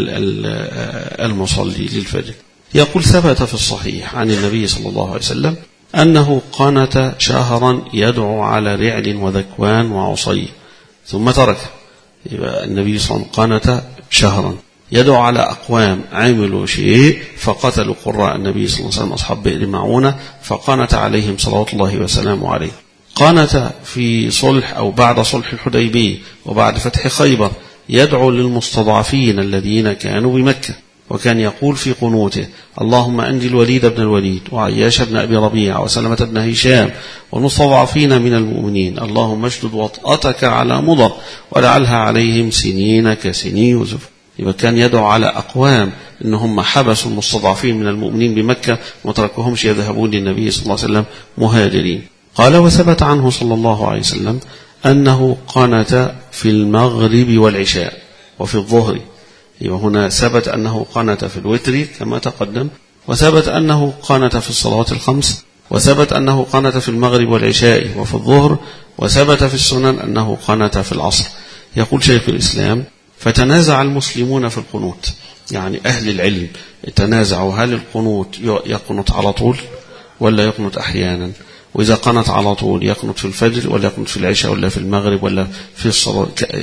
المصلي للفجر. يقول: ثبت في الصحيح عن النبي صلى الله عليه وسلم أنه قنت شهرا يدعو على رعل وذكوان وعصي ثم ترك. يبقى النبي صلى الله عليه وسلم قنت شهرا يدعو على أقوام عملوا شيء فقتلوا قراء النبي صلى الله عليه وسلم أصحاب بئر معونة، فقنت عليهم صلوات الله وسلامه عليه. قنت في صلح أو بعد صلح الحديبية وبعد فتح خيبر يدعو للمستضعفين الذين كانوا بمكة، وكان يقول في قنوته: اللهم أنجي الوليد بن الوليد وعياش بن أبي ربيعة وسلمة بن هشام والمستضعفين من المؤمنين، اللهم اشدد وطأتك على مضر ولعلها عليهم سنين كسني يوسف. يبقى كان يدعو على أقوام إنهم حبسوا المستضعفين من المؤمنين بمكة وتركوهمش يذهبون للنبي صلى الله عليه وسلم مهاجرين. قال: وثبت عنه صلى الله عليه وسلم أنه قنت في المغرب والعشاء وفي الظهر. يبقى هنا ثبت أنه قنت في الوتر كما تقدم، وثبت أنه قنت في الصلوات الخمس، وثبت أنه قنت في المغرب والعشاء وفي الظهر، وثبت في السنن أنه قنت في العصر. يقول شيخ الإسلام: فتنازع المسلمون في القنوت، يعني أهل العلم تنازعوا هل القنوت يقنط على طول ولا يقنط أحيانا، وإذا قنط على طول يقنط في الفجر ولا يقنط في العشاء ولا في المغرب ولا في الصلاة،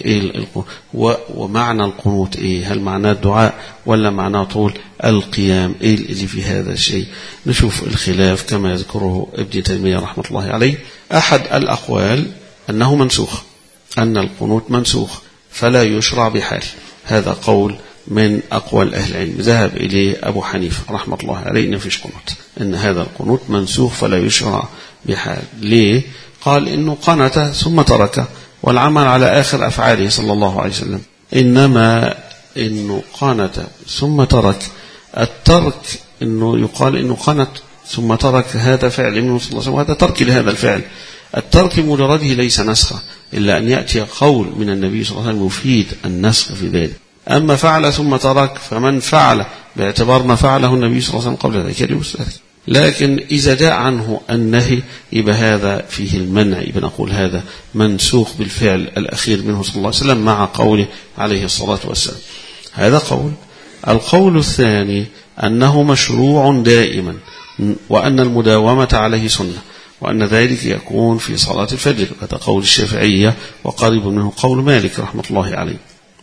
ومعنى القنوت إيه؟ هل معناه الدعاء ولا معناه طول القيام؟ إيه اللي في هذا الشيء؟ نشوف الخلاف كما يذكره ابن تيمية رحمة الله عليه. أحد الأقوال أنه منسوخ، أن القنوت منسوخ فلا يشرع بحال، هذا قول من أقوال أهل العلم، ذهب إليه أبو حنيفة رحمة الله عليه إن فيش قنوت، إن هذا القنوت منسوخ فلا يشرع بحال. ليه؟ قال إنه قنت ثم ترك، والعمل على آخر أفعاله صلى الله عليه وسلم، إنما إنه قنت ثم ترك، الترك إنه يقال إنه قنت ثم ترك هذا فعل منه صلى الله عليه وسلم، وهذا ترك لهذا الفعل. الترك مجرده ليس نسخا، إلا أن يأتي قول من النبي صلى الله عليه وسلم يفيد النسخ في ذلك. أما فعل ثم ترك فمن فعل باعتبار ما فعله النبي صلى الله عليه وسلم قبل ذلك يجوز ذلك، لكن إذا جاء عنه النهي يبقى هذا فيه المنع، يبقى نقول هذا منسوخ بالفعل الأخير منه صلى الله عليه وسلم مع قوله عليه الصلاة والسلام. هذا قول. القول الثاني أنه مشروع دائما، وأن المداومة عليه سنة، وأن ذلك يكون في صلاة الفجر، هذا قول الشافعية وقريب منه قول مالك رحمة الله عليه.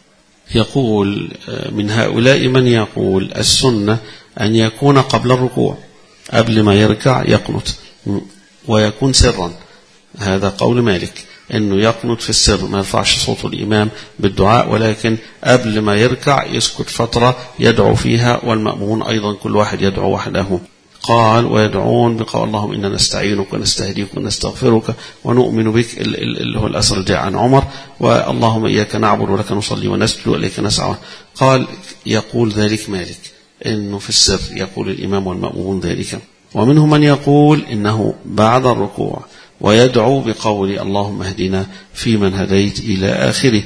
يقول من هؤلاء من يقول السنة أن يكون قبل الركوع، قبل ما يركع يقنط، ويكون سرا، هذا قول مالك. أنه يقنط في السر، ما يرفعش صوت الإمام بالدعاء، ولكن قبل ما يركع يسكت فترة يدعو فيها، والمأمون أيضا كل واحد يدعو وحده. قال ويدعون بقول اللهم إنا نستعينك ونستهديك ونستغفرك ونؤمن بك، اللي هو الأثر الجاء عن عمر، واللهم إياك نعبد ولك نصلي ونسجد وإليك نسعى. قال يقول ذلك مالك إنه في السر يقول الإمام والمأمون ذلك. ومنهم من يقول إنه بعد الركوع ويدعو بقول اللهم اهدنا فيمن هديت إلى آخره.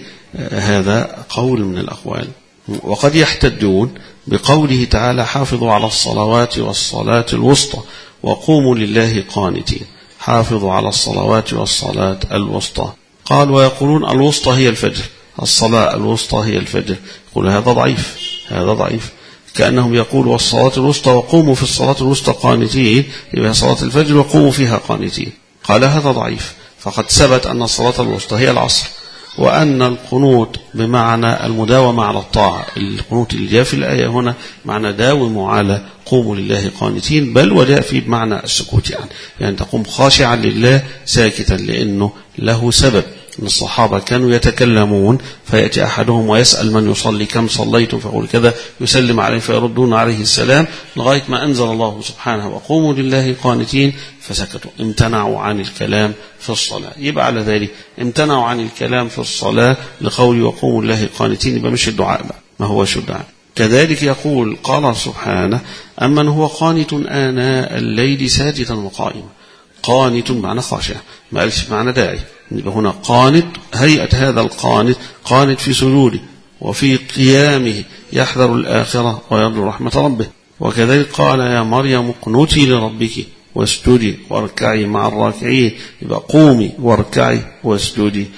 هذا قول من الأقوال. وقد يحتجون بقوله تعالى حافظوا على الصلوات والصلاة الوسطى وقوموا لله قانتين. حافظوا على الصلوات والصلاة الوسطى. قال ويقولون الوسطى هي الفجر، الصلاة الوسطى هي الفجر. يقول هذا ضعيف، هذا ضعيف، كأنهم يقولوا والصلاة الوسطى وقوموا في الصلاة الوسطى قانتين، يبقى صلاة الفجر وقوموا فيها قانتين. قال هذا ضعيف، فقد ثبت أن الصلاة الوسطى هي العصر، وأن القنوت بمعنى المداومة على الطاعة. القنوت اللي جاء في الآية هنا معنى داوموا على قوموا لله قانتين، بل وجاء فيه بمعنى السكوت، يعني تقوم خاشعا لله ساكتا، لأنه له سبب. أن الصحابة كانوا يتكلمون فيأتي أحدهم ويسأل من يصلي كم صليتم، فيقول كذا، يسلم عليه فيردون عليه السلام، لغاية ما أنزل الله سبحانه وقوموا لله قانتين، فسكتوا، امتنعوا عن الكلام في الصلاة. يبقى على ذلك امتنعوا عن الكلام في الصلاة لقول وقوموا لله قانتين، يبقى مش الدعاء بقى، ما هوش الدعاء. كذلك يقول قال سبحانه أمن هو قانت آناء الليل ساجدا وقائما. قانت معنى خاشع، ما قالش معنى داعي. يبقى هنا قانت، هيئة هذا القانت قانت في سجوده وفي قيامه يحذر الآخرة ويرجو رحمة ربه. وكذلك قال يا مريم اقنتي لربك واسجدي واركعي مع الراكعين، يبقى قومي واركعي واسجدي.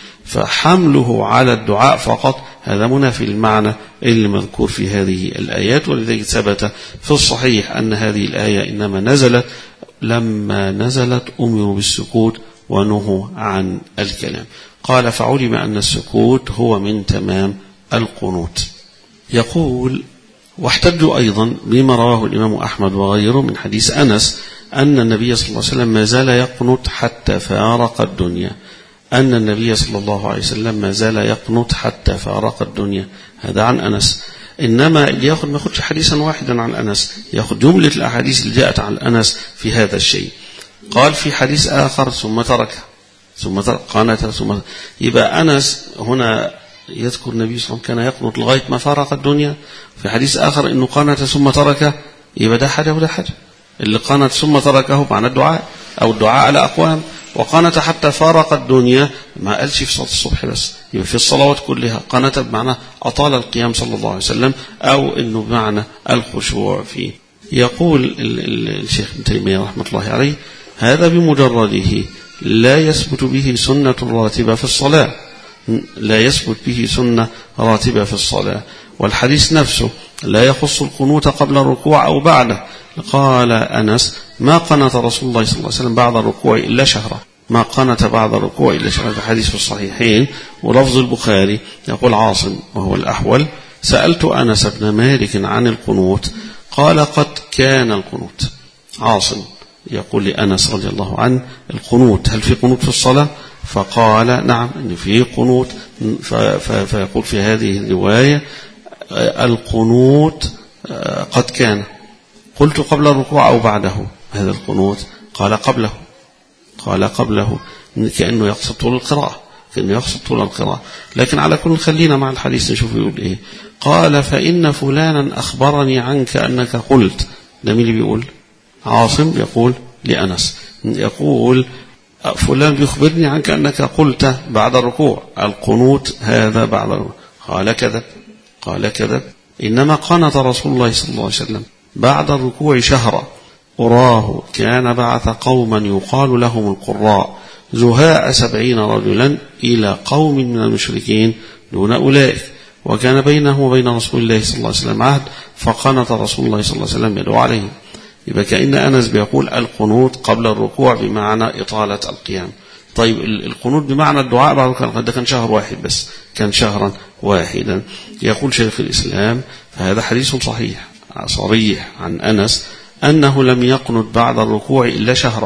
فحمله على الدعاء فقط هذا منافي المعنى اللي مذكور في هذه الآيات. ولذلك ثبت في الصحيح أن هذه الآية إنما نزلت لما نزلت أمروا بالسكوت ونهوا عن الكلام. قال فعلم أن السكوت هو من تمام القنوت. يقول واحتجوا أيضا بما رواه الإمام أحمد وغيره من حديث أنس أن النبي صلى الله عليه وسلم ما زال يقنط حتى فارق الدنيا. أن النبي صلى الله عليه وسلم ما زال يقنط حتى فارق الدنيا. هذا عن أنس. إنما اللي يأخذ ما يأخذش حديثا واحدا عن أنس، يأخذ جملة الأحاديث اللي جاءت عن أنس في هذا الشيء. قال في حديث آخر ثم ترك، ثم قانت ثم، يبقى أنس هنا يذكر النبي صلى الله عليه وسلم كان يقنط لغاية ما فارق الدنيا. في حديث آخر إنه قانت ثم ترك، يبقى ده حاجة وده حاجة. اللي قانت ثم تركه معنى الدعاء أو الدعاء على أقوام، وقانت حتى فارق الدنيا ما قالش في صلاة الصبح بس، يبقى في الصلوات كلها. قانت بمعنى أطال القيام صلى الله عليه وسلم، أو إنه بمعنى الخشوع فيه. يقول الشيخ ابن تيمية رحمة الله عليه هذا بمجرده لا يثبت به سنة راتبة في الصلاة، لا يثبت به سنة راتبة في الصلاة. والحديث نفسه لا يخص القنوت قبل الركوع أو بعده. قال أنس ما قنت رسول الله صلى الله عليه وسلم بعد الركوع إلا شهرا، ما قنت بعد الركوع إلا شهرا. الحديث في الصحيحين. ولفظ البخاري يقول عاصم وهو الأحول سألت أنس بن مالك عن القنوت قال قد كان القنوت. عاصم يقول لأنس رضي الله عنه القنوت هل في قنوت في الصلاة؟ فقال نعم إن في قنوت. فيقول في هذه الرواية القنوت قد كان. قلت قبل الركوع أو بعده هذا القنوت؟ قال قبله، قال قبله، كأنه يقصد طول القراءة، كأنه يقصد طول القراءة. لكن على كل خلينا مع الحديث نشوف يقول إيه. قال فإن فلانا أخبرني عنك أنك قلت. ده مين اللي بيقول؟ عاصم يقول لأنس، يقول فلان بيخبرني عنك أنك قلت بعد الركوع القنوت هذا بعد الركوع. قال كذب، قال كذب، إنما قنت رسول الله صلى الله عليه وسلم بعد الركوع شهرا أراه كان بعث قوما يقال لهم القراء زهاء 70 رجلا إلى قوم من المشركين دون أولئك، وكان بينه وبين رسول الله صلى الله عليه وسلم عهد فقنت رسول الله صلى الله عليه وسلم يدعو عليهم. يبقى كأن أنس بيقول القنوت قبل الركوع بمعنى إطالة القيام. طيب القنوت بمعنى الدعاء بعد الركوع ده كان شهر واحد بس، كان شهرا واحدا. يقول شيخ الإسلام فهذا حديث صحيح صريح عن أنس أنه لم يقنت بعد الركوع إلا شهرا،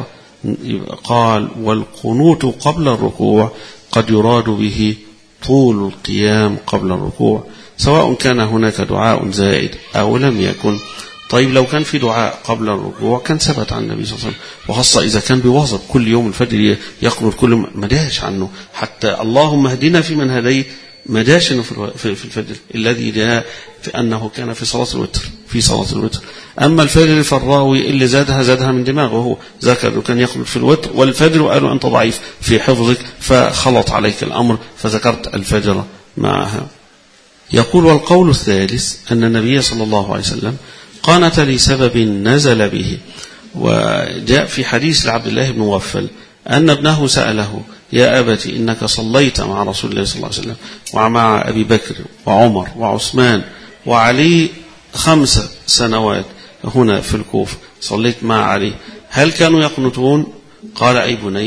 قال والقنوت قبل الركوع قد يراد به طول القيام قبل الركوع، سواء كان هناك دعاء زائد أو لم يكن. طيب لو كان في دعاء قبل الركوع كان ثبت عن النبي صلى الله عليه وسلم، وخاصة إذا كان بواظب كل يوم الفجر يقنط كل ما داش عنه، حتى اللهم اهدنا في من هديت ما داش انه في الفجر الذي جاء في أنه كان في صلاة الوتر. أما الفجر فالراوي اللي زادها من دماغه، هو ذكر كان يقنط في الوتر والفجر، وقالوا أنت ضعيف في حفظك فخلط عليك الأمر فذكرت الفجر معها. يقول والقول الثالث أن النبي صلى الله عليه وسلم قانت لسبب نزل به، وجاء في حديث لعبد الله بن مغفل أن ابنه سأله يا أبت إنك صليت مع رسول الله صلى الله عليه وسلم ومع أبي بكر وعمر وعثمان وعلي 5 سنوات هنا في الكوفة، صليت مع علي، هل كانوا يقنطون؟ قال أي بني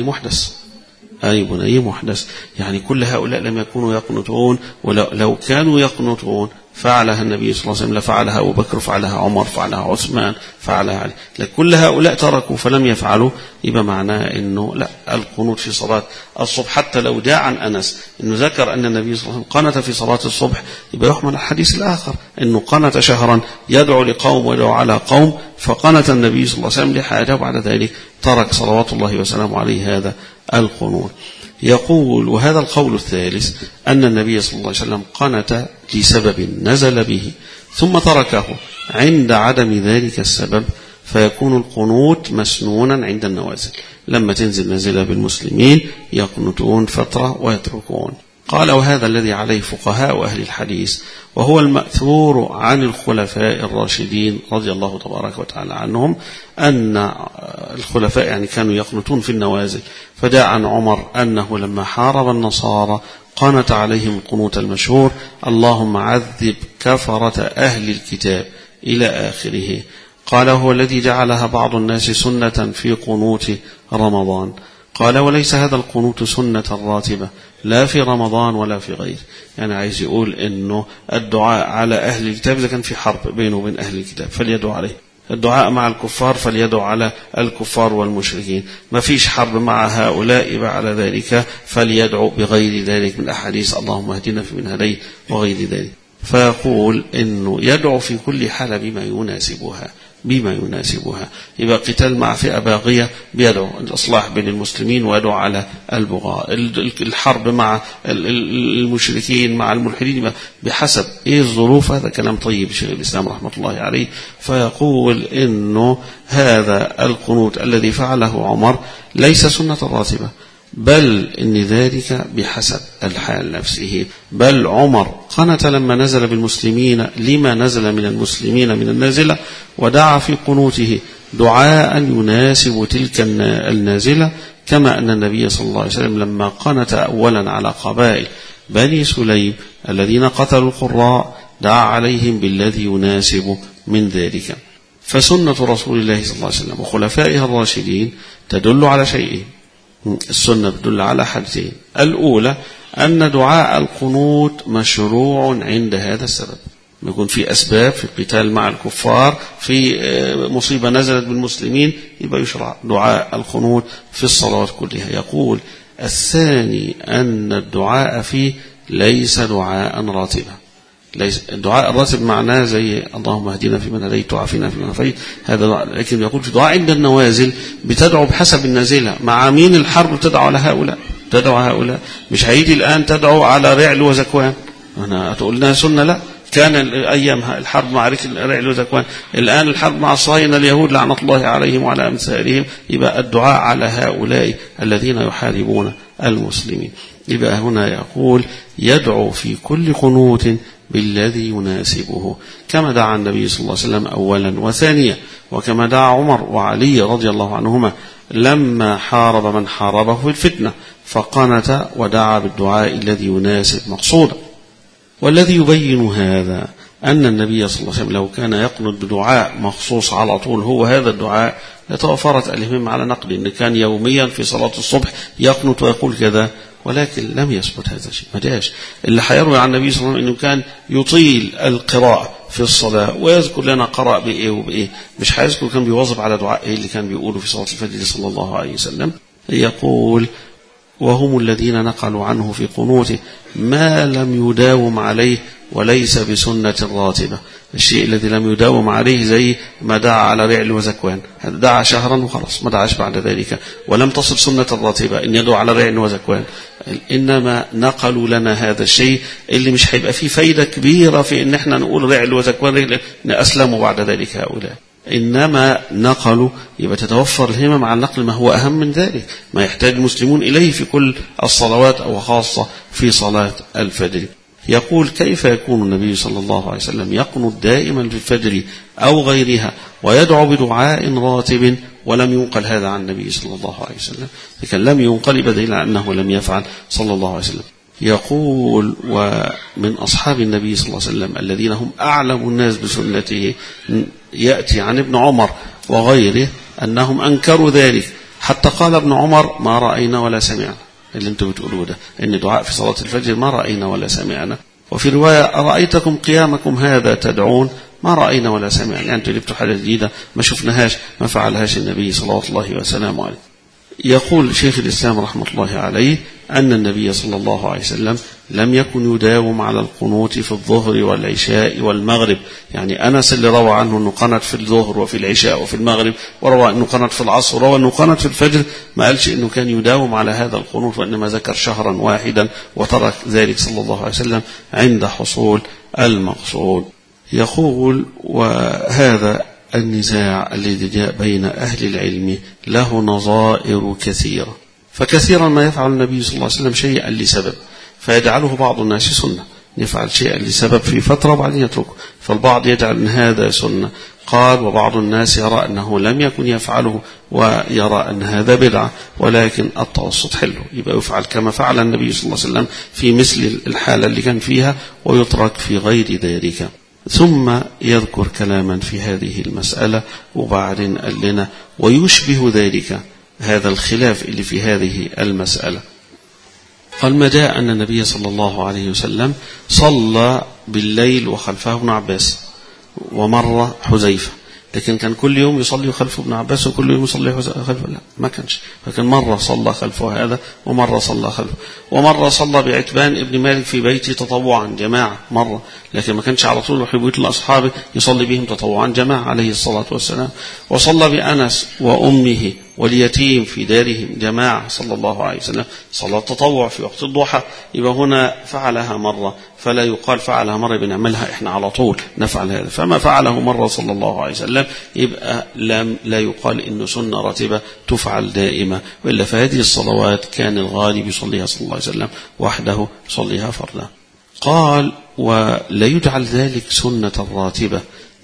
محدث، يعني كل هؤلاء لم يكونوا يقنطون، ولو كانوا يقنطون فعلها النبي صلى الله عليه وسلم، لفعلها أبو بكر، فعلها عمر، فعلها عثمان، فعلها علي. لكل هؤلاء تركوا فلم يفعلوا، يبقى معناه أنه لا، القنوت في صلاة الصبح حتى لو جاء عن أنس أنه ذكر أن النبي صلى الله عليه وسلم قنت في صلاة الصبح، يبقى يحمل الحديث الآخر أنه قنت شهرا يدعو لقوم ويدعو على قوم، فقنت النبي صلى الله عليه وسلم لحاجة وبعد ذلك ترك صلوات الله وسلامه عليه هذا القنوت. يقول وهذا القول الثالث أن النبي صلى الله عليه وسلم قنت لسبب نزل به ثم تركه عند عدم ذلك السبب، فيكون القنوت مسنونا عند النوازل، لما تنزل نازلة بالمسلمين يقنطون فترة ويتركون. قال وهذا الذي عليه فقهاء أهل الحديث، وهو المأثور عن الخلفاء الراشدين رضي الله تبارك وتعالى عنهم، أن الخلفاء يعني كانوا يقنطون في النوازل. فجاء عن عمر أنه لما حارب النصارى قنت عليهم القنوت المشهور اللهم عذب كفرة أهل الكتاب إلى آخره. قال هو الذي جعلها بعض الناس سنة في قنوت رمضان. قال وليس هذا القنوت سنة راتبة لا في رمضان ولا في غير، يعني عايز يقول انه الدعاء على اهل الكتاب اذا كان في حرب بينه وبين اهل الكتاب فليدعو عليه، الدعاء مع الكفار فليدعو على الكفار والمشركين، ما فيش حرب مع هؤلاء بعد ذلك فليدعو بغير ذلك من احاديث اللهم اهدنا فيمن هديت وغير ذلك. فيقول انه يدعو في كل حالة بما يناسبها. يبقى قتال مع فئة باغية بيدعو الإصلاح بين المسلمين ويدعو على البغاء، الحرب مع المشركين مع الملحدين بحسب الظروف. هذا كلام طيب شيخ الإسلام رحمة الله عليه. فيقول إنه هذا القنوت الذي فعله عمر ليس سنة راتبة، بل إن ذلك بحسب الحال نفسه. بل عمر قنت لما نزل بالمسلمين لما نزل من المسلمين من النازلة، ودعا في قنوته دعاء يناسب تلك النازلة، كما أن النبي صلى الله عليه وسلم لما قنت أولا على قبائل بني سليم الذين قتلوا القراء دعا عليهم بالذي يناسب من ذلك. فسنة رسول الله صلى الله عليه وسلم وخلفائه الراشدين تدل على شيئين. السنة تدل على حاجتين: الأولى أن دعاء القنوت مشروع عند هذا السبب، يكون في أسباب في القتال مع الكفار، في مصيبة نزلت بالمسلمين، يبقى يشرع دعاء القنوت في الصلوات كلها. يقول الثاني أن الدعاء فيه ليس دعاء راتبا. ليس الدعاء الراتب معناه زي اللهم اهدنا فيمن هديت وعافنا فيمن عافيت، هذا دعاء. لكن يقول في دعاء عند النوازل بتدعو بحسب النازلة، مع مين الحرب تدعو على هؤلاء، تدعو هؤلاء. مش هيجي الآن تدعو على رعل وزكوان، أنا هتقول لنا سنة؟ لا، كان أيام الحرب مع رعل وزكوان، الآن الحرب مع الصهاينة اليهود لعنة الله عليهم وعلى أمثالهم. يبقى الدعاء على هؤلاء الذين يحاربون المسلمين. يبقى هنا يقول يدعو في كل قنوت بالذي يناسبه، كما دعا النبي صلى الله عليه وسلم أولا وثانيا، وكما دعا عمر وعلي رضي الله عنهما لما حارب من حاربه في الفتنة، فقنت ودعا بالدعاء الذي يناسب مقصودا. والذي يبين هذا أن النبي صلى الله عليه وسلم لو كان يقنط بدعاء مخصوص على طول هو هذا الدعاء لتوفرت الهمم على نقل إن كان يوميا في صلاة الصبح يقنط ويقول كذا، ولكن لم يثبت هذا الشيء. ما جاش اللي حيروي عن النبي صلى الله عليه وسلم أنه كان يطيل القراءة في الصلاة ويذكر لنا قرأ بإيه وبإيه، مش هيذكر كان بيواظب على دعاء إيه اللي كان بيقوله في صلاة الفجر صلى الله عليه وسلم. يقول وهم الذين نقلوا عنه في قنوته ما لم يداوم عليه وليس بسنة راتبة. الشيء الذي لم يداوم عليه زي ما دعا على رعل وزكوان، دعا شهرا وخلاص ما دعاش بعد ذلك، ولم تصل سنة الراتبة إن يدعو على رعل وزكوان. إنما نقلوا لنا هذا الشيء اللي مش هيبقى فيه فايدة كبيرة في إن احنا نقول رعل وزكوان أسلموا بعد ذلك هؤلاء، إنما نقلوا يبقى تتوفر الهمم عن نقل ما هو أهم من ذلك، ما يحتاج المسلمون إليه في كل الصلوات أو خاصة في صلاة الفجر. يقول كيف يكون النبي صلى الله عليه وسلم يقنط دائما في الفجر أو غيرها ويدعو بدعاء راتب ولم ينقل هذا عن النبي صلى الله عليه وسلم، لكن لم ينقل بدليل أنه لم يفعل صلى الله عليه وسلم. يقول ومن أصحاب النبي صلى الله عليه وسلم الذين هم أعلم الناس بسنته يأتي عن ابن عمر وغيره أنهم أنكروا ذلك، حتى قال ابن عمر ما رأينا ولا سمعنا اللي انتم بتقولوه ده، ان دعاء في صلاة الفجر ما رأينا ولا سمعنا. وفي رواية أرأيتكم قيامكم هذا تدعون ما رأينا ولا سمعنا، يعني انتم جبتوا حاجة جديدة ما شفناهاش ما فعلهاش النبي صلى الله وسلم عليه. يقول شيخ الإسلام رحمة الله عليه أن النبي صلى الله عليه وسلم لم يكن يداوم على القنوت في الظهر والعشاء والمغرب، يعني أنس اللي روى عنه أنه قنت في الظهر وفي العشاء وفي المغرب، وروى أنه قنت في العصر، وروى أنه قنت في الفجر، ما قالش أنه كان يداوم على هذا القنوت، وإنما ذكر شهرا واحدا وترك ذلك صلى الله عليه وسلم عند حصول المقصود. يقول وهذا النزاع الذي جاء بين أهل العلم له نظائر كثيرة، فكثيرا ما يفعل النبي صلى الله عليه وسلم شيئا لسبب فيجعله بعض الناس سنة، يفعل شيئا لسبب في فترة وبعدين يتركه، فالبعض يجعل أن هذا سنة. قال وبعض الناس يرى أنه لم يكن يفعله ويرى أن هذا بدعة، ولكن التوسط حله، يبقى يفعل كما فعل النبي صلى الله عليه وسلم في مثل الحالة اللي كان فيها ويترك في غير ذلك. ثم يذكر كلاما في هذه المسألة وبعدين قال لنا ويشبه ذلك هذا الخلاف اللي في هذه المسألة. قال ما جاء أن النبي صلى الله عليه وسلم صلى بالليل وخلفه ابن عباس ومر حذيفة، لكن كان كل يوم يصلي خلفه ابن عباس وكل يوم يصلي خلفه، لا ما كانش، فكان مرة صلى خلفه هذا ومرة صلى خلفه، ومرة صلى بعتبان ابن مالك في بيته تطوعا جماعة مرة، لكن ما كانش على طول يروح بيوت الأصحاب يصلي بهم تطوعا جماعة عليه الصلاة والسلام. وصلى بأنس وأمه واليتيم في دارهم جماعة صلى الله عليه وسلم صلاة تطوع في وقت الضحى، يبقى هنا فعلها مرة، فلا يقال فعلها مرة بنعملها إحنا على طول نفعل هذا، فما فعله مرة صلى الله عليه وسلم يبقى لا يقال إنه سنة راتبة تفعل دائمة، وإلا فهذه الصلوات كان الغالب يصليها صلى الله عليه وسلم وحده يصليها فردا. قال ولا يجعل ذلك سنة راتبة،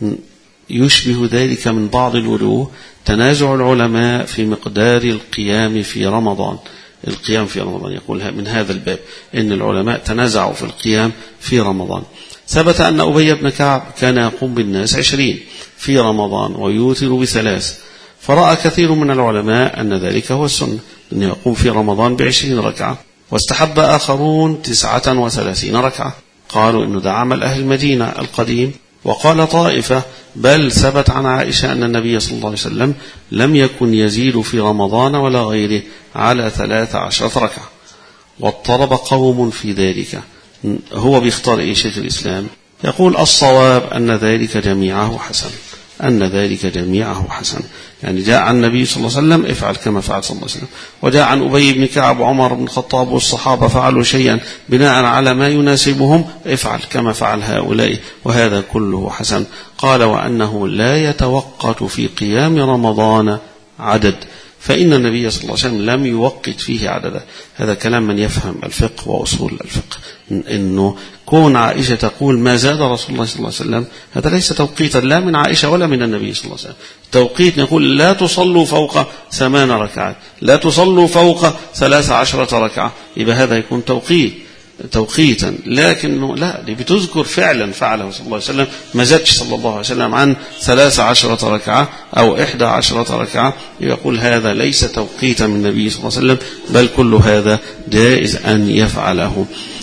يشبه ذلك من بعض الوجوه تنازع العلماء في مقدار القيام في رمضان. القيام في رمضان يقول من هذا الباب إن العلماء تنازعوا في القيام في رمضان. ثبت أن أبي بن كعب كان يقوم بالناس 20 في رمضان ويوتر ب3، فرأى كثير من العلماء أن ذلك هو السنة، أن يقوم في رمضان ب20 ركعة، واستحب آخرون 39 ركعة، قالوا إنه ده عمل أهل المدينة القديم. وقال طائفة بل ثبت عن عائشة أن النبي صلى الله عليه وسلم لم يكن يزيد في رمضان ولا غيره على 13 ركعة، واضطرب قوم في ذلك. هو بيختار إيه شيخ الإسلام؟ يقول الصواب أن ذلك جميعه حسن، أن ذلك جميعه حسن، يعني جاء عن النبي صلى الله عليه وسلم افعل كما فعل صلى الله عليه وسلم، وجاء عن أبي بن كعب وعمر بن الخطاب والصحابة فعلوا شيئا بناء على ما يناسبهم افعل كما فعل هؤلاء، وهذا كله حسن. قال وأنه لا يتوقت في قيام رمضان عدد، فإن النبي صلى الله عليه وسلم لم يوقت فيه عددا. هذا كلام من يفهم الفقه وأصول الفقه، إنه كون عائشة تقول ما زاد رسول الله صلى الله عليه وسلم، هذا ليس توقيتا لا من عائشة ولا من النبي صلى الله عليه وسلم. توقيت يقول لا تصلوا فوق 8 ركعات، لا تصلوا فوق 13 ركعة، يبقى هذا يكون توقيتا، لكنه لا، دي بتذكر فعلا فعله صلى الله عليه وسلم، ما زادش صلى الله عليه وسلم عن 13 ركعة أو 11 ركعة، يقول هذا ليس توقيتا من النبي صلى الله عليه وسلم، بل كل هذا جائز أن يفعله.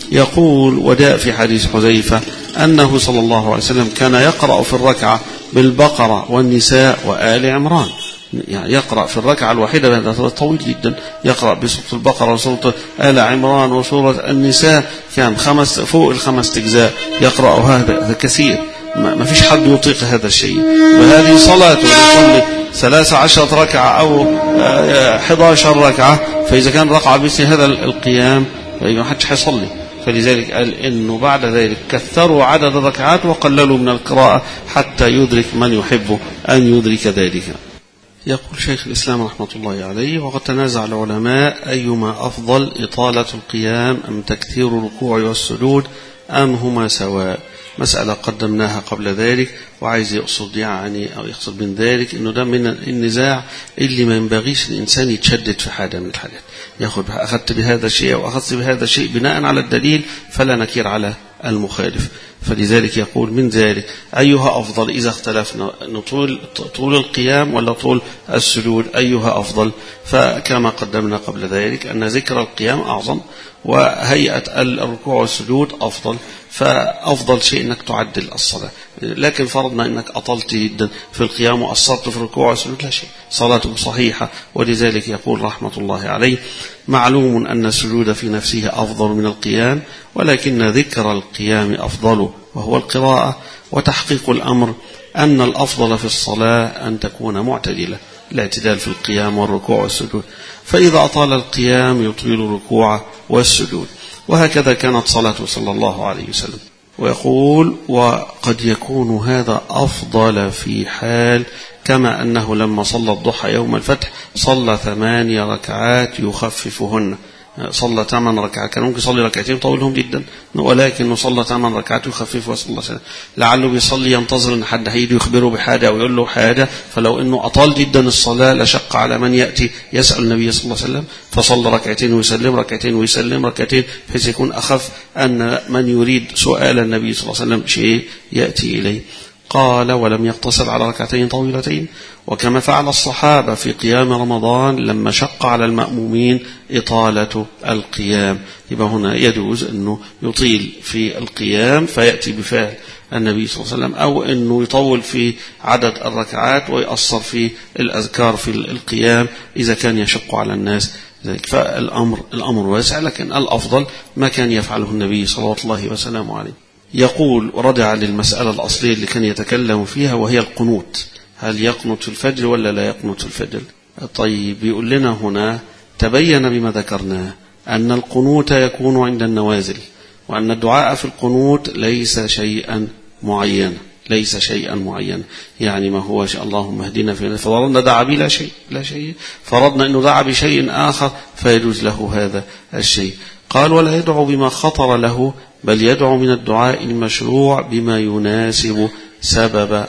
يقول: وداء في حديث حذيفة أنه صلى الله عليه وسلم كان يقرأ في الركعة بالبقرة والنساء وآل عمران، يعني يقرأ في الركعة الواحدة، هذا طويل جدا، يقرأ بسورة البقرة وسورة آل عمران وسورة النساء، كان فوق ال5 أجزاء يقرأ. هذا كثير، ما فيش حد يطيق هذا الشيء. وهذه صلاة يصلي 13 ركعة أو 11 ركعة، فإذا كان ركعة بمثل هذا القيام ما حدش حيصلي. فلذلك قال إنه بعد ذلك كثروا عدد الركعات وقللوا من القراءة حتى يدرك من يحب أن يدرك ذلك. يقول شيخ الإسلام رحمة الله عليه: وقد تنازع العلماء أيما أفضل، إطالة القيام أم تكثير الركوع والسجود، أم هما سواء؟ مسألة قدمناها قبل ذلك، وعايز يقصد يعني أو يقصد من ذلك إنه ده من النزاع اللي ما ينبغيش الإنسان يتشدد في حاجة من الحاجات، ياخد أخذت بهذا شيء وأخذت بهذا شيء بناء على الدليل، فلا نكير على المخالف. فلذلك يقول: من ذلك أيها أفضل إذا اختلفنا، طول القيام ولا طول السجود، أيها أفضل؟ فكما قدمنا قبل ذلك أن ذكر القيام أعظم، وهيئة الركوع والسجود أفضل، فأفضل شيء أنك تعدل الصلاة. لكن فرضنا أنك أطلت جدا في القيام وأصرت في الركوع والسجود، لا شيء، صلاته صحيحة. ولذلك يقول رحمة الله عليه: معلوم أن السجود في نفسه أفضل من القيام، ولكن ذكر القيام أفضل وهو القراءة. وتحقيق الأمر أن الأفضل في الصلاة أن تكون معتدلة، الاعتدال في القيام والركوع والسجود، فإذا أطال القيام يطيل الركوع والسجود. وهكذا كانت صلاته صلى الله عليه وسلم. ويقول: وقد يكون هذا أفضل في حال كما أنه لما صلى الضحى يوم الفتح صلى 8 ركعات يخففهن، صلى 8 ركعات، كان ممكن يصلي ركعتين طولهم جدا، ولكنه صلى 8 ركعات يخففها صلى الله عليه وسلم. لعله بيصلي ينتظر ان حد هيجي يخبره بحاجه او يقول له حاجه، فلو انه اطال جدا الصلاه لشق على من ياتي يسال النبي صلى الله عليه وسلم، فصلى ركعتين ويسلم، ركعتين ويسلم، ركعتين، بحيث يكون اخف ان من يريد سؤال النبي صلى الله عليه وسلم شيء ياتي اليه. قال: ولم يقتصر على ركعتين طويلتين، وكما فعل الصحابة في قيام رمضان لما شق على المأمومين إطالة القيام. يبقى هنا يجوز أنه يطيل في القيام فيأتي بفعل النبي صلى الله عليه وسلم، أو أنه يطول في عدد الركعات ويأثر في الأذكار في القيام إذا كان يشق على الناس. فالأمر واسع، لكن الأفضل ما كان يفعله النبي صلى الله وسلم عليه. يقول: ورجع للمسألة الأصلية اللي كان يتكلم فيها، وهي القنوت، هل يقنط في الفجر ولا لا يقنط في الفجر؟ طيب، يقول لنا هنا: تبين بما ذكرناه أن القنوت يكون عند النوازل، وأن الدعاء في القنوت ليس شيئا معينا، يعني ما هو اللهم اهدنا في، فرضنا دعا بي لا شيء، فرضنا أنه دعا بشيء آخر فيجوز له هذا الشيء. قال: ولا يدعو بما خطر له، بل يدعو من الدعاء المشروع بما يناسب سبب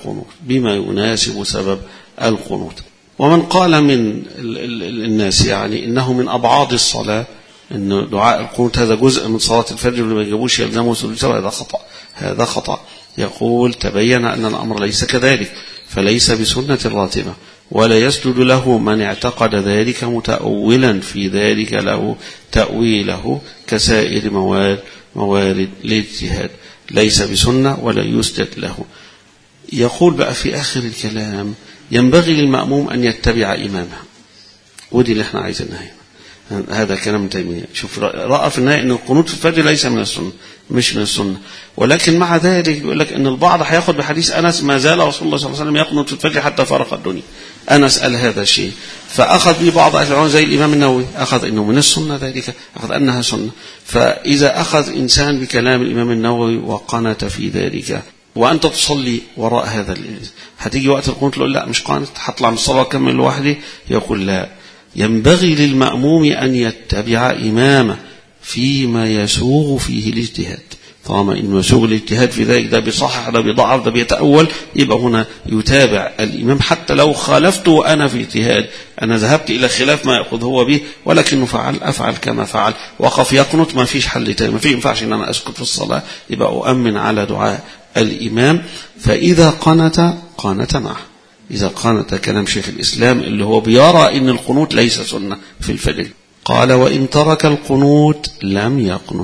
القنوت. ومن قال من الناس يعني إنه من أبعاد الصلاة، إن دعاء القنوت هذا جزء من صلاة الفجر اللي ما يجبوش يلزمه سجود سواء، هذا خطأ. يقول: تبين أن الأمر ليس كذلك، فليس بسنة راتبة، ولا يسجد له من اعتقد ذلك متأولا في ذلك له تأويله كسائر موارد الاجتهاد، ليس بسنة ولا يسجد له. يقول بقى في آخر الكلام: ينبغي للمأموم أن يتبع إمامه، ودي اللي احنا عايزينها هنا. هذا كلام تيمية. شوف، رأى في النهاية أن القنوت في الفجر ليس من السنة، مش من السنة، ولكن مع ذلك يقول لك أن البعض هياخد بحديث أنس: ما زال رسول الله صلى الله عليه وسلم يقنط في الفجر حتى فارق الدنيا. أنس قال هذا الشيء، فأخذ به بعض أهل العلم زي الإمام النووي، أخذ أنه من السنة ذلك، أخذ أنها سنة. فإذا أخذ إنسان بكلام الإمام النووي وقنت في ذلك، وأنت تصلي وراء هذا، هتيجي وقت القنوت تقول لا مش قانت، هطلع من الصلاة وأكمل لوحدي. يقول: لا، ينبغي للمأموم أن يتبع إمامه فيما يسوغ فيه الاجتهاد. طالما إنه يسوغ الاجتهاد في ذلك، ده بيصحح، ده بيضعف، ده بيتأول، يبقى هنا يتابع الإمام حتى لو خالفته وأنا في اجتهاد، أنا ذهبت إلى خلاف ما يأخذ هو به، ولكنه أفعل كما فعل، وقف يقنط، ما فيش حل تاني، ما فيش ينفعش إن أنا أسكت في الصلاة، يبقى أؤمن على دعاء الإمام. فإذا قانت معه، إذا قانت كلام شيخ الإسلام اللي هو بيرى إن القنوت ليس سنة في الفجر. قال: وإن ترك القنوت لم يقنت،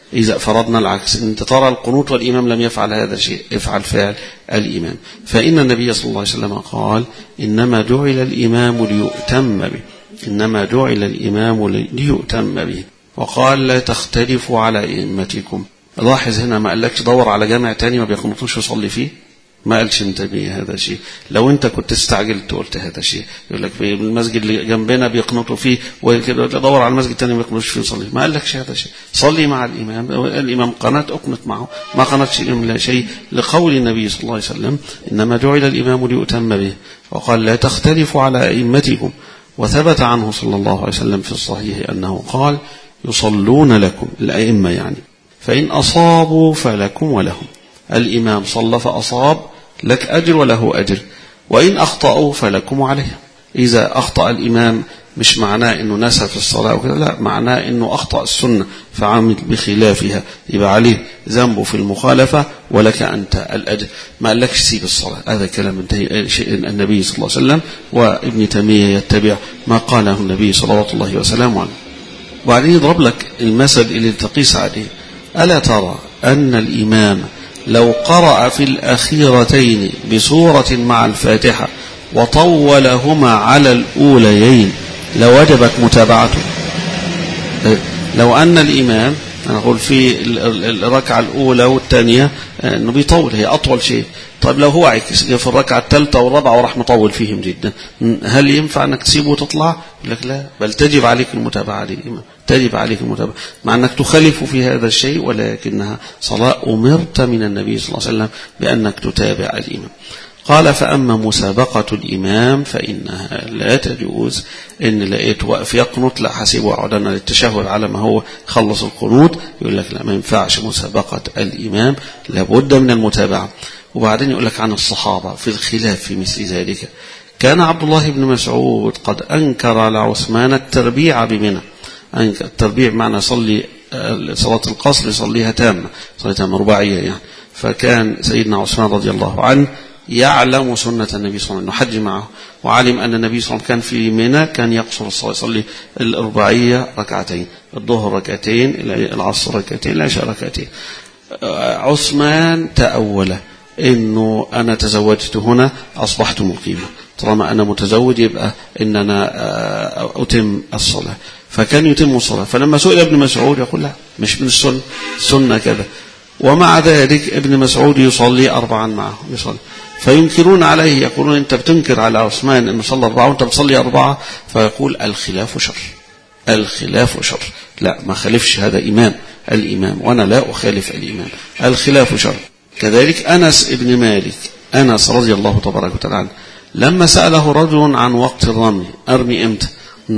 إذا فرضنا العكس، إن أنت ترى القنوت والإمام لم يفعل هذا الشيء، افعل فعل الإمام. فإن النبي صلى الله عليه وسلم قال إنما جعل الإمام ليؤتم به، إنما جعل الإمام ليؤتم به. وقال لا تختلفوا على أئمتكم. لاحظ هنا ما قالكش دور على جامع تاني ما بيقنطوش يصلي فيه، ما قالش انتبه هذا شيء. لو انت كنت استعجلت قلت هذا شيء، يقول لك المسجد اللي جنبنا بيقنطوا فيه وكده دور على المسجد الثاني ما بيقنطوش فيه صلي، ما قالكش هذا شيء. صلي مع الامام، الامام قنط اقنط معه، ما قنطش لا شيء، لقول النبي صلى الله عليه وسلم انما جعل الامام ليؤتم به. وقال لا تختلفوا على ائمتكم. وثبت عنه صلى الله عليه وسلم في الصحيح انه قال يصلون لكم، الائمه يعني، فان اصابوا فلكم ولهم. الإمام صلى فأصاب لك أجر وله أجر، وإن أخطأوا فلكم عليه. إذا أخطأ الإمام مش معناه أنه نسى في الصلاة وكذا، لا، معناه أنه أخطأ السنة فعمل بخلافها، يبقى عليه ذنبه في المخالفة ولك أنت الأجر. ما قالكش سيب الصلاة، هذا كلام انتهي النبي صلى الله عليه وسلم. وابن تيمية يتبع ما قاله النبي صلوات الله وسلامه عليه. وبعدين يضرب لك المثل اللي تقيس عليه. ألا ترى أن الإمام لو قرأ في الأخيرتين بسورة مع الفاتحة وطولهما على الأوليين لوجبت متابعته؟ لو أن الإمام أنا أقول في الركعة الأولى والثانية أنه بيطول، هي أطول شيء، طيب لو هو عكس في الركعة الثالثة والرابعة وراح مطول فيهم جدا، هل ينفع أنك تسيبه وتطلع؟ يقول لك لا، بل تجب عليك المتابعة للإمام، تجب عليك المتابعة، مع أنك تخالف في هذا الشيء، ولكنها صلاة أمرت من النبي صلى الله عليه وسلم بأنك تتابع الإمام. قال فأما مسابقة الإمام فإنها لا تجوز. إن لقيت وقف يقنط لا حسيبه عدنا للتشهد على ما هو خلص القنوت، يقول لك لا، ما ينفعش مسابقة الإمام، لابد من المتابعة. وبعدين يقول لك عن الصحابة في الخلاف في مثل ذلك. كان عبد الله بن مسعود قد أنكر على عثمان التربيع بمنى. التربيع معنى صلي صلاة القصر يصليها تامة، صلاة تامة رباعية يعني. فكان سيدنا عثمان رضي الله عنه يعلم سنة النبي صلى الله عليه وسلم أنه حج معه، وعلم أن النبي صلى الله عليه وسلم كان في منى كان يقصر الصلاة، يصلي الرباعية ركعتين، الظهر ركعتين، العصر ركعتين، العشاء ركعتين. عثمان تأول إنه أنا تزوجت هنا أصبحت مقيما، طالما أنا متزوج يبقى إن أنا أتم الصلاة، فكان يتم الصلاة. فلما سئل ابن مسعود يقول لا، مش من السنة كذا. ومع ذلك ابن مسعود يصلي 4 معه، يصلي. فينكرون عليه، يقولون أنت بتنكر على عثمان أنه صلى 4 وأنت بتصلي 4. فيقول الخلاف شر، الخلاف شر. لا، ما خالفش، هذا إمام، الإمام، وأنا لا أخالف الإمام، الخلاف شر. كذلك أنس ابن مالك، أنس رضي الله تبارك وتعالى عنه، لما سأله رجل عن وقت الرمي، أرمي إمتى؟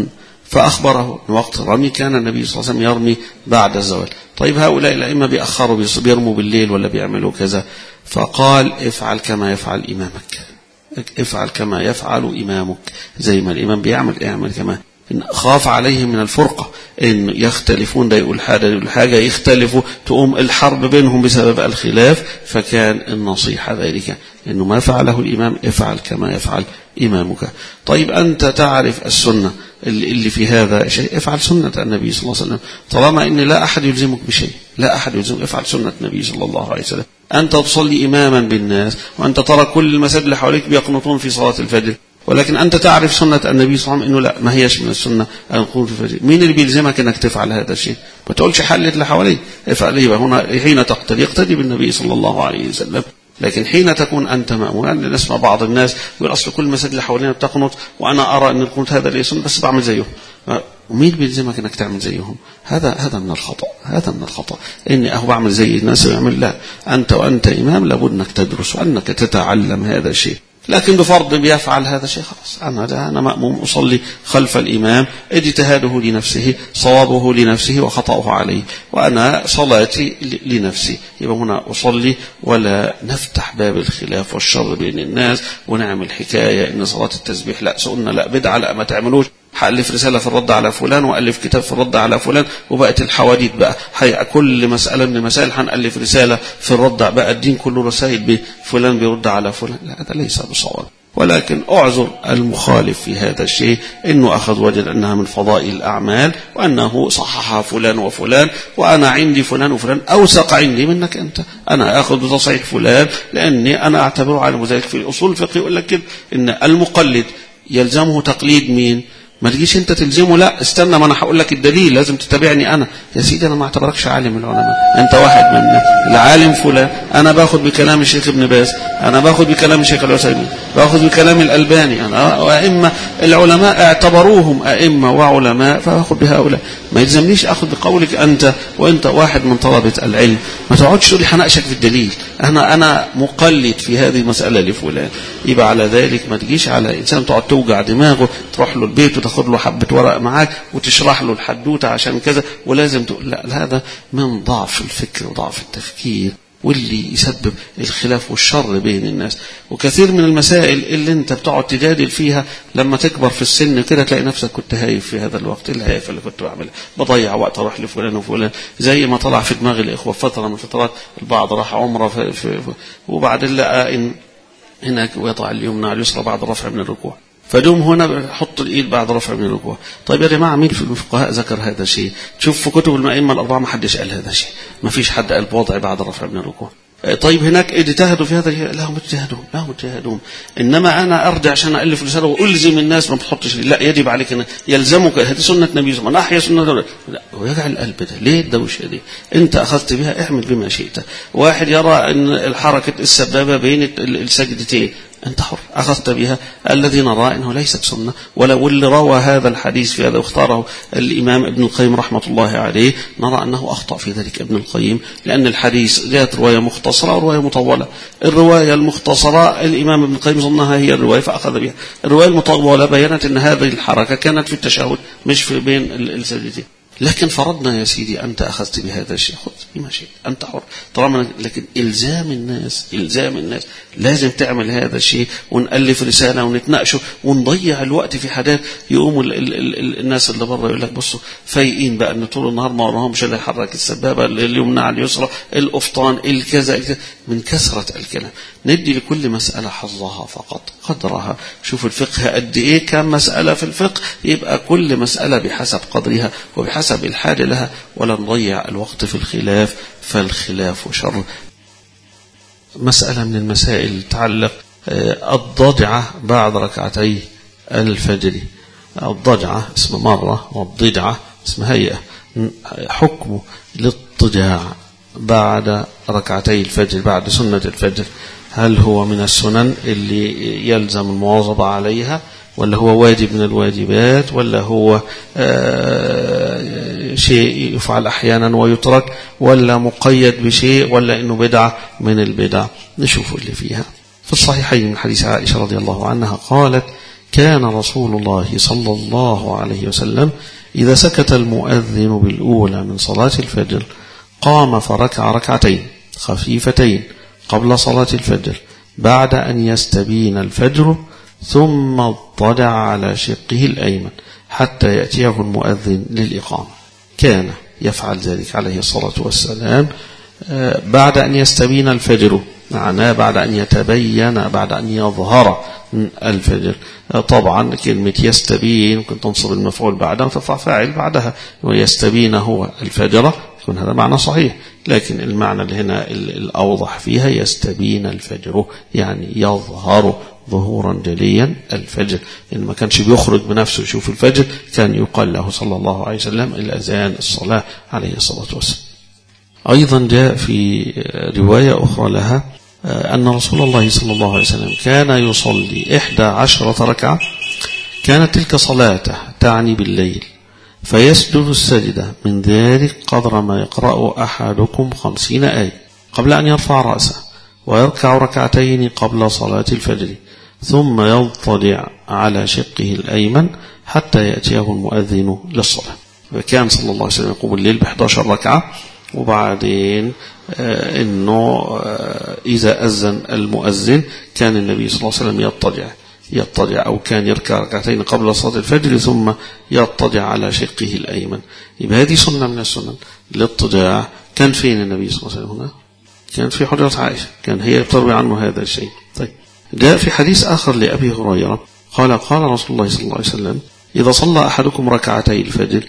فأخبره أن وقت الرمي كان النبي صلى الله عليه وسلم يرمي بعد الزوال. طيب هؤلاء الأئمة بيأخروا، بيرموا بالليل ولا بيعملوا كذا؟ فقال افعل كما يفعل إمامك، افعل كما يفعل إمامك، زي ما الإمام بيعمل اعمل كما. إن خاف عليهم من الفرقة، إن يختلفون، ده يقول حاجة يقول حاجة، يختلفوا، تقوم الحرب بينهم بسبب الخلاف. فكان النصيحة ذلك إنه ما فعله الإمام افعل كما يفعل إمامك. طيب أنت تعرف السنة اللي في هذا شيء، افعل سنة النبي صلى الله عليه وسلم، طالما إن لا أحد يلزمك بشيء، لا أحد يلزمك، افعل سنة النبي صلى الله عليه وسلم. أنت تصلي إماما بالناس وأنت ترى كل المساجد اللي حواليك بيقنطون في صلاة الفجر، ولكن أنت تعرف سنة النبي صلى الله عليه وسلم إنه لا، ما هيش من السنة أن نقول في الفجر. مين اللي بيلزمك إنك تفعل هذا الشيء؟ ما تقولش حلت اللي حواليك، افعل. يبقى هنا حين يقتدي بالنبي صلى الله عليه وسلم. لكن حين تكون أنت مأمون، يعني نسمع بعض الناس يقول أصل كل المساجد اللي حوالينا بتقنط وأنا أرى أن القنوت هذا ليس سنة بس بعمل زيهم. ومين بيلزمك انك تعمل زيهم؟ هذا من الخطأ، هذا من الخطأ. اني اهو بعمل زي الناس ويعمل، لا، انت وانت امام لابد انك تدرس وانك تتعلم هذا الشيء. لكن بفرض بيفعل هذا الشيء، خلاص أنا مأموم أصلي خلف الإمام، اجتهاده لنفسه، صوابه لنفسه، وخطأه عليه، وأنا صلاتي لنفسي. يبقى هنا أصلي، ولا نفتح باب الخلاف والشر بين الناس ونعمل حكاية إن صلاة التسبيح لا سنة، لا بدعة، لا ما تعملوش. هألف رسالة في الرد على فلان، وألف كتاب في الرد على فلان، وبقت الحواديت بقى كل مسألة من المسائل هنألف رسالة في الرد، بقى الدين كله رسائل فلان بيرد على فلان. لا، هذا ليس بصواب، ولكن أعذر المخالف في هذا الشيء إنه أخذ وجد أنها من فضائل الأعمال وأنه صححها فلان وفلان، وأنا عندي فلان وفلان أوثق عندي منك أنت، أنا أخذ بتصحيح فلان لأني أنا أعتبره على ذلك. في أصول الفقه يقول لك كده إن المقلد يلزمه تقليد مين؟ ما تجيش انت تلزمه، لا استنى ما انا هقول لك الدليل، لازم تتابعني انا. يا سيدي انا ما اعتبركش عالم العلماء، انت واحد منا، العالم فلان، انا باخد بكلام الشيخ ابن باز، انا باخد بكلام الشيخ العثيمين، باخد بكلام الالباني، انا وائمه العلماء اعتبروهم ائمه وعلماء فاخد بهؤلاء. ما يلزمنيش اخذ بقولك انت وانت واحد من طلبه العلم. ما تقعدش تقول لي هناقشك في الدليل، انا مقلد في هذه المساله لفلان. يبقى على ذلك ما تجيش على انسان تقعد توجع دماغه، تروح له البيت وتاخد له حبه ورق معاك وتشرح له الحدوته عشان كذا ولازم تقول لا. هذا من ضعف الفكر وضعف التفكير واللي يسبب الخلاف والشر بين الناس. وكثير من المسائل اللي انت بتقعد تجادل فيها لما تكبر في السن كده تلاقي نفسك كنت هايف في هذا الوقت. الهايف اللي كنت بعمله بضيع وقت اروح لفلان وفلان، زي ما طلع في دماغ الاخوه فتره من فترات البعض راح عمره وبعدين لقى ان هناك ويضع اليمنى على اليسرى بعد رفع من الركوع، فدوم هنا بحط الايد بعد رفع من الركوع. طيب يا جماعه مين في الفقهاء ذكر هذا الشيء؟ شوف في كتب الائمه الاربعه ما حدش قال هذا الشيء، ما فيش حد قال بوضع بعد رفع من الركوع. طيب هناك اجتهدوا في هذا الشيء؟ لا هم اجتهدون، انما انا ارجع عشان الف رساله والزم الناس ما بتحطش، لا يجب عليك ان يلزمك هذه سنه النبي صلى الله عليه وسلم، احيا سنه، لا ويجعل القلب ده ليه الدوشه دي؟ انت اخذت بها اعمل بما شئت. واحد يرى ان الحركه السبابه بين السجدتين أنت حر، أخذت بها. الذي نرى أنه ليست سنة، واللي روى هذا الحديث في هذا واختاره الإمام ابن القيم رحمة الله عليه نرى أنه أخطأ في ذلك ابن القيم، لأن الحديث جاءت رواية مختصرة ورواية مطولة. الرواية المختصرة الإمام ابن القيم ظنها هي الرواية فأخذ بها. الرواية المطولة بيّنت أن هذه الحركة كانت في التشهد مش في بين السجدتين. لكن فرضنا يا سيدي أنت أخذت بهذا الشيء، خذ بما شئت أنت حر طالما. لكن إلزام الناس لازم تعمل هذا الشيء، ونألف رسالة ونتناقشه ونضيع الوقت في حاجات. يقوموا الناس اللي بره يقول لك بصوا فايقين بقى ان طول النهار ما وراهمش الا يحرك السبابه اليمنى على اليسرى، القفطان، الكذا، من كثره الكلام. ندي لكل مساله حظها فقط قدرها. شوف الفقه قد ايه كم مساله في الفقه، يبقى كل مساله بحسب قدرها وبحسب الحاجه لها، ولا نضيع الوقت في الخلاف، فالخلاف شر. مساله من المسائل تتعلق الضجعه بعد ركعتي الفجر. الضجعة اسم مرة والضجعة اسم هيئة. حكم الاضطجاع بعد ركعتي الفجر بعد سنة الفجر، هل هو من السنن اللي يلزم المواظبة عليها، ولا هو واجب من الواجبات، ولا هو شيء يفعل أحيانا ويترك، ولا مقيد بشيء، ولا إنه بدعة من البدع؟ نشوف اللي فيها. في الصحيحين من حديث عائشة رضي الله عنها قالت: كان رسول الله صلى الله عليه وسلم إذا سكت المؤذن بالأولى من صلاة الفجر قام فركع ركعتين خفيفتين قبل صلاة الفجر بعد أن يستبين الفجر، ثم اضطجع على شقه الأيمن حتى يأتيه المؤذن للإقامة. كان يفعل ذلك عليه الصلاة والسلام بعد أن يستبين الفجر، معناه بعد أن يتبين، بعد أن يظهر الفجر. طبعا كلمة يستبين ممكن تنصب المفعول بعدها وترفع فاعل بعدها، ويستبين هو الفجر، يكون هذا معنى صحيح. لكن المعنى اللي هنا الأوضح فيها يستبين الفجر، يعني يظهر ظهورا جليا الفجر. إن ما كانش بيخرج بنفسه يشوف الفجر كان يقال له صلى الله عليه وسلم الأذان الصلاة عليه الصلاة والسلام. أيضا جاء في رواية أخرى لها أن رسول الله صلى الله عليه وسلم كان يصلي 11 ركعة، كانت تلك صلاته تعني بالليل، فيسجد السجدة من ذلك قدر ما يقرأ أحدكم 50 آية قبل أن يرفع رأسه، ويركع ركعتين قبل صلاة الفجر، ثم يضطجع على شقه الأيمن حتى يأتيه المؤذن للصلاة. وكان صلى الله عليه وسلم يقوم الليل ب11 ركعة، وبعدين إنه إذا أذن المؤذن كان النبي صلى الله عليه وسلم يضطجع أو كان يركع ركعتين قبل صلاة الفجر ثم يضطجع على شقه الأيمن. يبقى هذه سنة من السنن الاضطجاع. كان فين النبي صلى الله عليه وسلم؟ هنا كان في حجرة عائشة، كان هي تروي عنه هذا الشيء. طيب جاء في حديث آخر لأبي هريرة قال قال رسول الله صلى الله عليه وسلم إذا صلى أحدكم ركعتي الفجر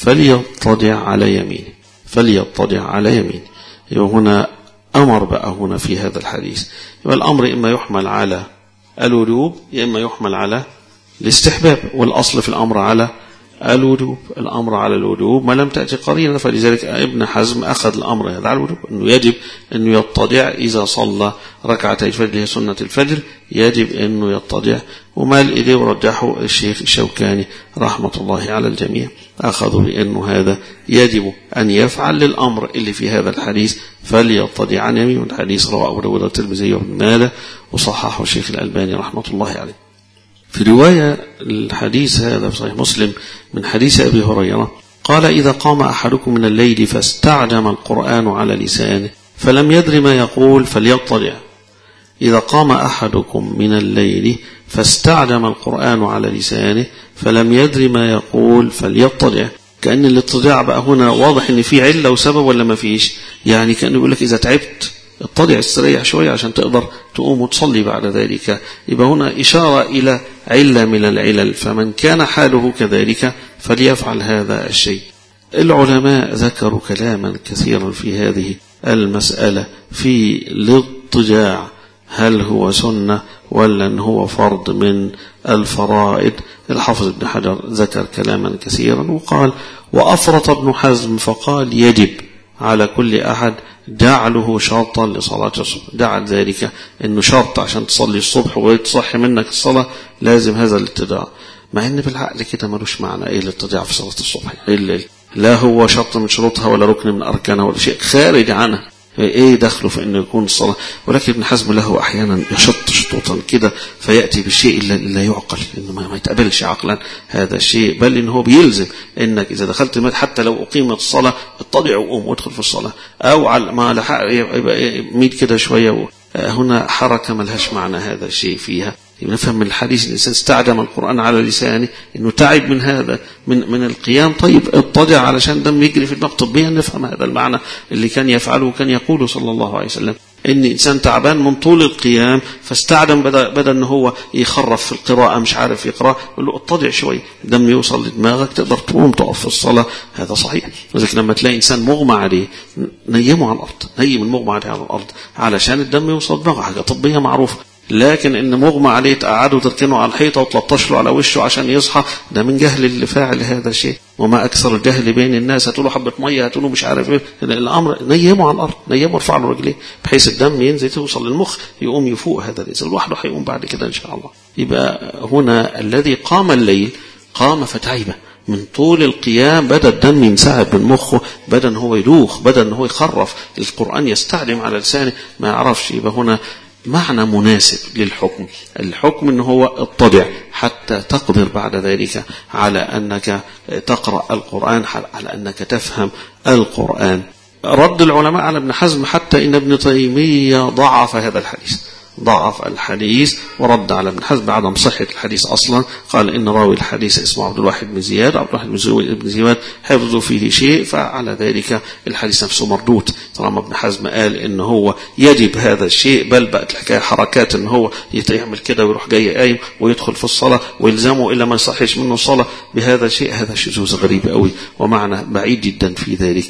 فليضطجع على يمينه، فليضطجع على يمينه. هنا أمر بقى هنا في هذا الحديث، يبقى الأمر إما يحمل على الوجوب إما يحمل على الاستحباب، والأصل في الأمر على الوجوب، الأمر على الوجوب ما لم تأتي قرينة. فلذلك ابن حزم أخذ الأمر هذا على الوجوب، أنه يجب أنه يضطجع إذا صلى ركعتي الفجر هي سنة الفجر، يجب أنه يضطجع. ومال إليه ورجحه الشيخ الشوكاني رحمة الله على الجميع، أخذوا بأنه هذا يجب أن يفعل للأمر اللي في هذا الحديث فليضطجع عن يمين. الحديث رواه أبو داود والترمذي وابن ماجه وصححه الشيخ الألباني رحمة الله عليه. في رواية الحديث هذا في صحيح مسلم من حديث أبي هريرة قال إذا قام أحدكم من الليل فاستعجم القرآن على لسانه فلم يدر ما يقول فليضطجع. إذا قام أحدكم من الليل فاستعجم القرآن على لسانه فلم يدر ما يقول فليضطجع. كأن الاضطجاع بقى هنا واضح إن في علة وسبب ولا ما فيش، يعني كأنه يقول لك إذا تعبت اضطجع استريح شوية عشان تقدر تقوم وتصلي بعد ذلك. يبقى هنا إشارة إلى علة من العلل، فمن كان حاله كذلك فليفعل هذا الشيء. العلماء ذكروا كلاما كثيرا في هذه المسألة في الاضطجاع، هل هو سنة ولا هو فرض من الفرائض. الحافظ ابن حجر ذكر كلاما كثيرا وقال وأفرط ابن حزم فقال يجب على كل أحد جعله شرطا لصلاة الصبح، جعل ذلك أنه شرط عشان تصلي الصبح وتصحي منك الصلاة لازم هذا الاتجاع، مع أن بالعقل كده ملوش معنى إيه الاتجاع في صلاة الصبح، لا هو شرط من شروطها ولا ركن من أركانها ولا شيء خارج عنها، ايه دخله في انه يكون الصلاة. ولكن ابن حزم له احيانا يشط شطوطا كده فيأتي بالشيء لا يعقل، انه ما يتقبلش عقلا هذا الشيء، بل انه هو بيلزم انك اذا دخلت حتى لو اقيمت الصلاة اضطجع وقوم وادخل في الصلاة، او على ما لحق يبقى ميت كده شوية. هنا حركة ملهاش معنى هذا الشيء فيها. نفهم من الحديث الإنسان استعجم القرآن على لسانه إنه تعب من هذا من القيام، طيب اضطجع علشان دم يجري في الدماغ. طبيا نفهم هذا المعنى اللي كان يفعله وكان يقوله صلى الله عليه وسلم، إن إنسان تعبان من طول القيام فاستعجم بدأ إنه هو يخرف في القراءة مش عارف يقرأ، يقول له اضطجع شوي دم يوصل لدماغك تقدر تقوم تقف في الصلاة. هذا صحيح. لذلك لما تلاقي إنسان مغمى عليه نيمه على الأرض، نيم المغمى عليه على الأرض علشان الدم يوصل دماغه، حاجة طبية معروفة. لكن ان مغمى عليه تقعده وتركنه على الحيطه وتلطش له على وشه عشان يصحى، ده من جهل اللي فاعل هذا الشيء. وما اكثر الجهل بين الناس، هتقولوا حبه ميه هتقولوا مش عارف ايه، الامر نيمه على الارض، نيمه ارفع له رجليه بحيث الدم ينزل توصل للمخ يقوم يفوق. هذا الانسان لوحده هيقوم بعد كده ان شاء الله. يبقى هنا الذي قام الليل قام فتعب من طول القيام، بدا الدم ينسحب من مخه، بدا ان هو يدوخ، بدا ان هو يخرف، القران يستعجم على لسانه ما يعرفش. يبقى هنا معنى مناسب للحكم، الحكم ان هو اضطجع حتى تقدر بعد ذلك على انك تقرأ القرآن، على انك تفهم القرآن. رد العلماء على ابن حزم حتى ان ابن تيمية ضعف هذا الحديث، ضعف الحديث ورد على ابن حزم بعدم صحة الحديث أصلا. قال إن راوي الحديث اسمه عبد الواحد بن زياد، عبد الواحد بن زياد حفظوا فيه شيء، فعلى ذلك الحديث نفسه مردود طالما ابن حزم قال إن هو يجب هذا الشيء. بل بقت الحكاية حركات إن هو يعمل كده ويروح جاي قايم ويدخل في الصلاة ويلزمه إلا ما يصحش منه الصلاة بهذا الشيء، هذا شذوذ غريب قوي ومعنى بعيد جدا في ذلك.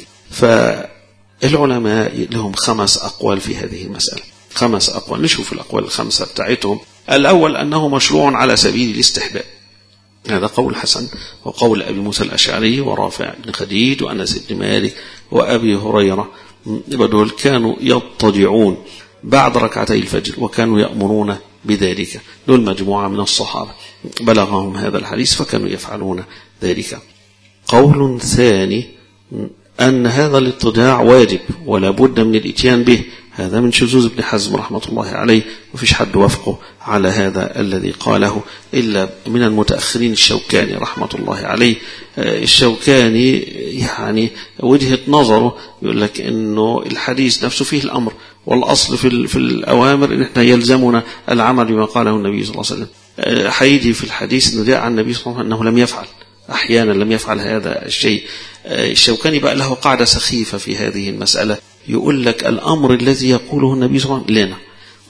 فالعلماء لهم 5 أقوال في هذه المسألة، 5 أقوال. نشوف الأقوال ال5 بتاعتهم. الأول أنه مشروع على سبيل الاستحباب، هذا قول حسن وقول أبي موسى الأشعري ورافع بن خديج وأنس بن مالك وأبي هريرة. دول كانوا يضطجعون بعد ركعتي الفجر وكانوا يأمرون بذلك، دول مجموعة من الصحابة بلغهم هذا الحديث فكانوا يفعلون ذلك. قول ثاني أن هذا الاضطجاع واجب ولا بد من الاتيان به، هذا من شذوذ ابن حزم رحمة الله عليه، وفيش حد وافقه على هذا الذي قاله إلا من المتأخرين. الشوكاني رحمة الله عليه، الشوكاني يعني وجهة نظره يقول لك إنه الحديث نفسه فيه الأمر، والأصل في الأوامر إن احنا يلزمنا العمل بما قاله النبي صلى الله عليه وسلم. حيجي في الحديث إنه جاء عن النبي صلى الله عليه وسلم أنه لم يفعل، أحيانا لم يفعل هذا الشيء. الشوكاني بقى له قاعدة سخيفة في هذه المسألة، يقول لك الأمر الذي يقوله النبي صلى الله عليه وسلم لنا،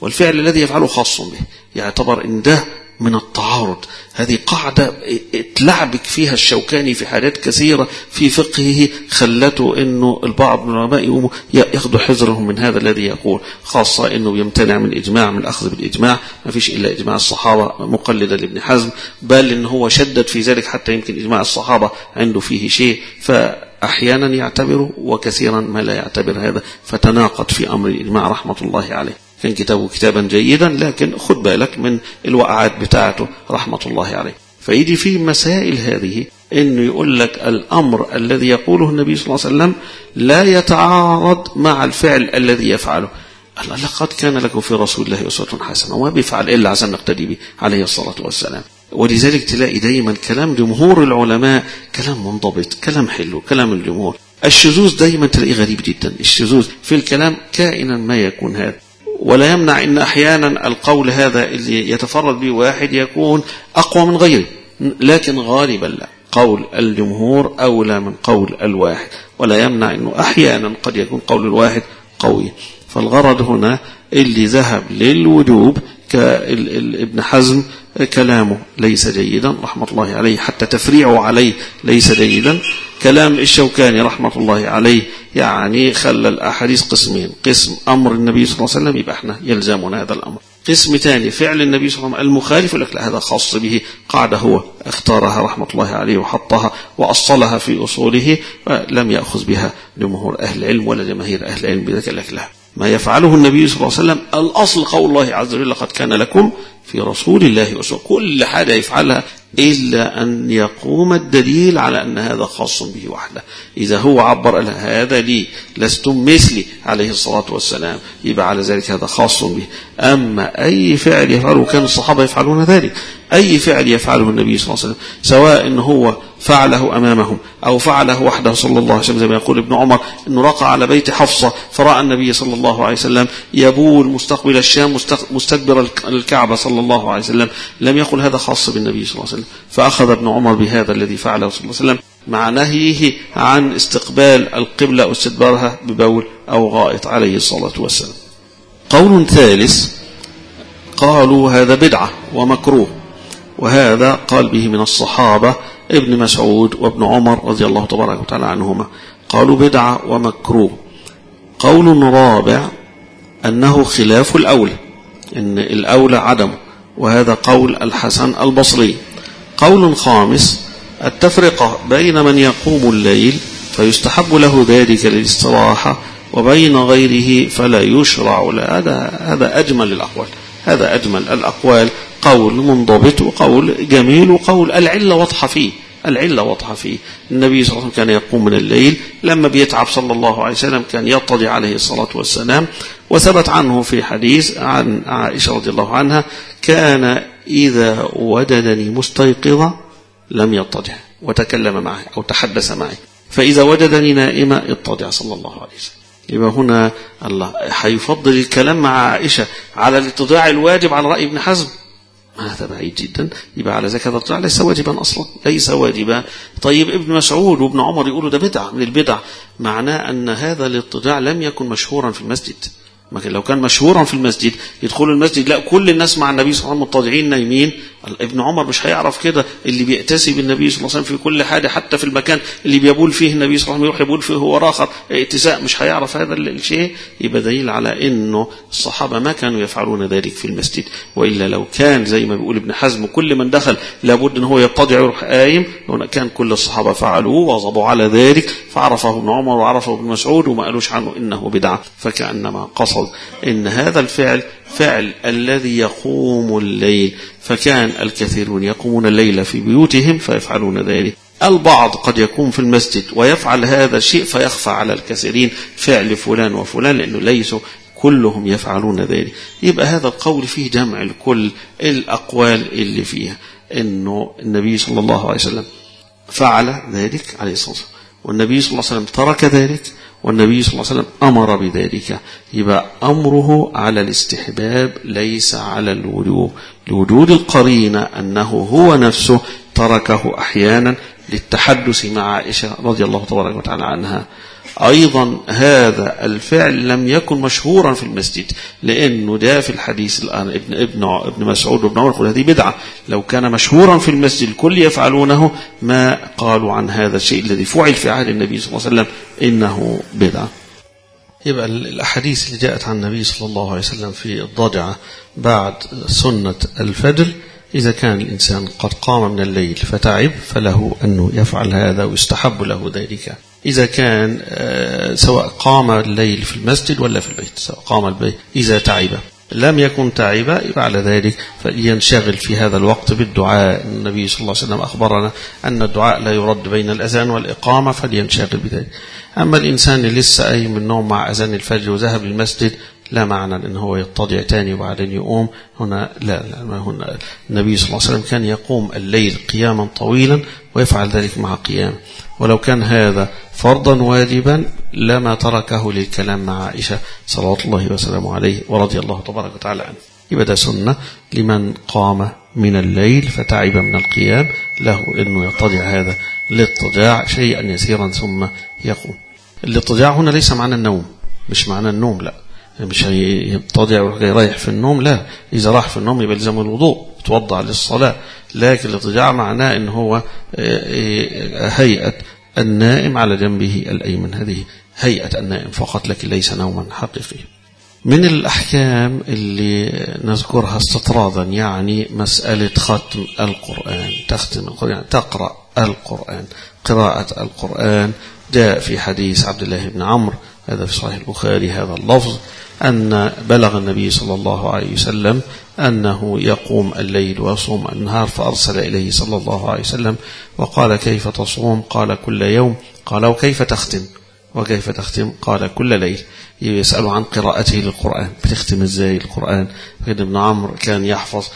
والفعل الذي يفعله خاص به، يعتبر إن ده من التعارض. هذه قاعدة اتلعبك فيها الشوكاني في حاجات كثيرة في فقهه، خلته إنه البعض من العلماء ياخذوا حذرهم من هذا الذي يقول، خاصة إنه يمتنع من الإجماع، من الأخذ بالإجماع، ما فيش إلا إجماع الصحابة مقلدا لابن حزم، بل إن هو شدد في ذلك حتى يمكن إجماع الصحابة عنده فيه شيء، فأحيانا يعتبره وكثيرا ما لا يعتبر هذا، فتناقض في أمر الإجماع رحمة الله عليه. كان كتابه كتابا جيدا، لكن خد بالك من الوقعات بتاعته رحمة الله عليه. فيجي في مسائل هذه إنه يقول لك الأمر الذي يقوله النبي صلى الله عليه وسلم لا يتعارض مع الفعل الذي يفعله. لقد كان لكم في رسول الله أسوة حسنة، وما بيفعل إلا عشان نقتدي به عليه الصلاة والسلام. ولذلك تلاقي دايما كلام جمهور العلماء كلام منضبط، كلام حلو، كلام الجمهور. الشذوذ دايما تلاقيه غريب جدا، الشذوذ في الكلام كائنا ما يكون هذا، ولا يمنع إن أحيانا القول هذا اللي يتفرد به واحد يكون أقوى من غيره، لكن غالبا لا، قول الجمهور أولى من قول الواحد، ولا يمنع أنه أحيانا قد يكون قول الواحد قوي. فالغرض هنا اللي ذهب للوجوب كابن حزم كلامه ليس جيدا رحمة الله عليه، حتى تفريعه عليه ليس جيدا. كلام الشوكاني رحمة الله عليه يعني خلى الأحاديث قسمين، قسم أمر النبي صلى الله عليه وسلم يبقى احنا يلزمنا هذا الأمر، قسم ثاني فعل النبي صلى الله عليه وسلم المخالف لك لا، هذا خاص به، قاعدة هو اختارها رحمة الله عليه وحطها وأصلها في أصوله، ولم يأخذ بها جمهور أهل العلم ولا جماهير أهل العلم بذلك لك لا. ما يفعله النبي صلى الله عليه وسلم الأصل قول الله عز وجل لقد كان لكم في رسول الله أسوة، كل حاجة يفعلها إلا أن يقوم الدليل على أن هذا خاص به وحده. إذا هو عبر هذا لي لستم مثلي عليه الصلاة والسلام، يبقى على ذلك هذا خاص به. أما أي فعل يفعله، كان الصحابة يفعلون ذلك، أي فعل يفعله النبي صلى الله عليه وسلم سواء إن هو فعله أمامهم أو فعله وحده صلى الله عليه وسلم، زي ما يقول ابن عمر إنه رقى على بيت حفصة فرأى النبي صلى الله عليه وسلم يبول مستقبل الشام مستدبر الكعبة صلى الله عليه وسلم، لم يقل هذا خاص بالنبي صلى الله عليه وسلم، فأخذ ابن عمر بهذا الذي فعله صلى الله عليه وسلم مع نهيه عن استقبال القبلة أو استدبارها ببول أو غائط عليه الصلاة والسلام. قول ثالث قالوا هذا بدعة ومكروه، وهذا قال به من الصحابة ابن مسعود وابن عمر رضي الله تبارك وتعالى عنهما، قالوا بدعة ومكروه. قول رابع أنه خلاف الأولى، إن الأولى عدمه، وهذا قول الحسن البصري. قول خامس التفرقة بين من يقوم الليل فيستحب له ذلك للاستراحة وبين غيره فلا يشرع له. هذا أجمل الأقوال، هذا أجمل الأقوال، قول منضبط وقول جميل وقول العلة واضحة فيه، العلة واضحة فيه. النبي صلى الله عليه وسلم كان يقوم من الليل، لما بيتعب صلى الله عليه وسلم كان يضطجع عليه الصلاة والسلام، وثبت عنه في حديث عن عائشة رضي الله عنها كان إذا وجدني مستيقظا لم يضطجع وتكلم معي أو تحدث معي، فإذا وجدني نائمة اضطجع صلى الله عليه وسلم. يبقى هنا الله حيفضل الكلام مع عائشة على الاضطجاع الواجب على رأي ابن حزم، هذا بعيد جدا. يبقى على ذلك هذا الاضطجاع ليس واجبا أصلا، ليس واجبا. طيب ابن مسعود وابن عمر يقولوا ده بدعة من البدع، معناه أن هذا الاضطجاع لم يكن مشهورا في المسجد. لكن لو كان مشهورا في المسجد يدخل المسجد لا كل الناس مع النبي صلى الله عليه وسلم مضطجعين نايمين، ابن عمر مش هيعرف كده. اللي بيأتسي بالنبي صلى الله عليه وسلم في كل حاجة، حتى في المكان اللي بيبول فيه النبي صلى الله عليه وسلم يروح يبول فيه هو راخر اتساء، مش هيعرف هذا الشيء. يبقى دليل على انه الصحابة ما كانوا يفعلون ذلك في المسجد، وإلا لو كان زي ما بيقول ابن حزم كل من دخل لابد ان هو يضطجع يروح قايم، كان كل الصحابة فعلوه وواظبوا على ذلك، فعرفه ابن عمر وعرفه ابن مسعود وما قالوش عنه انه بدعة. فكأنما قصد ان هذا الفعل فعل الذي يقوم الليل، فكان الكثيرون يقومون الليل في بيوتهم فيفعلون ذلك. البعض قد يقوم في المسجد ويفعل هذا الشيء فيخفى على الكثيرين فعل فلان وفلان، لأنه ليسوا كلهم يفعلون ذلك. يبقى هذا القول فيه جمع لكل الأقوال اللي فيها، إنه النبي صلى الله عليه وسلم فعل ذلك عليه الصلاة والسلام، والنبي صلى الله عليه وسلم ترك ذلك، والنبي صلى الله عليه وسلم أمر بذلك. يبقى أمره على الاستحباب ليس على الوجوب، لوجود القرينة أنه هو نفسه تركه أحيانا للتحدث مع عائشة رضي الله تبارك وتعالى عنها. أيضا هذا الفعل لم يكن مشهورا في المسجد، لأنه ده في الحديث الآن ابن مسعود وابن عمر يقول هذه بدعة. لو كان مشهورا في المسجد الكل يفعلونه ما قالوا عن هذا الشيء الذي فعل في عهد النبي صلى الله عليه وسلم إنه بدعة. يبقى الأحاديث اللي جاءت عن النبي صلى الله عليه وسلم في الضجعة بعد سنة الفجر، إذا كان الإنسان قد قام من الليل فتعب فله أنه يفعل هذا ويستحب له ذلك. إذا كان سواء قام الليل في المسجد ولا في البيت، سواء قام البيت إذا تعب، لم يكن تعب فعل ذلك فينشغل في هذا الوقت بالدعاء. النبي صلى الله عليه وسلم أخبرنا أن الدعاء لا يرد بين الأذان والإقامة، فلينشغل بذلك. أما الإنسان اللي لسه قايم من النوم مع أذان الفجر وذهب للمسجد، لا معنى أن هو يضطجع تاني وبعدين يقوم. هنا لا هنا النبي صلى الله عليه وسلم كان يقوم الليل قياما طويلا ويفعل ذلك مع قيام، ولو كان هذا فرضا واجبا لما تركه للكلام مع عائشة صلوات الله وسلامه عليه ورضي الله تبارك وتعالى عنه. يبقى ده سنة لمن قام من الليل فتعب من القيام، له أنه يضطجع هذا الاضطجاع شيئا يسيرا ثم يقوم. الاضطجاع هنا ليس معنى النوم، مش معنى النوم، لا، مش يضطجع ويريح في النوم، لا. إذا راح في النوم يبقى لزم الوضوء يتوضع للصلاة، لكن الاضطجاع معناه أنه هو هيئة النائم على جنبه الأيمن، هذه هيئة النائم فقط، لكن ليس نوما حقيقي. من الأحكام اللي نذكرها استطرادا يعني مسألة ختم القرآن، تختم القرآن يعني تقرأ القرآن. قراءة القرآن جاء في حديث عبد الله بن عمرو، هذا في صحيح البخاري هذا اللفظ، أن بلغ النبي صلى الله عليه وسلم أنه يقوم الليل ويصوم النهار، فأرسل إليه صلى الله عليه وسلم وقال كيف تصوم؟ قال كل يوم. قال وكيف تختم؟ وكيف تختم؟ قال كل ليل. يسأل عن قراءته للقرآن، بتختم ازاي القرآن؟ ابن عمرو كان يحفظ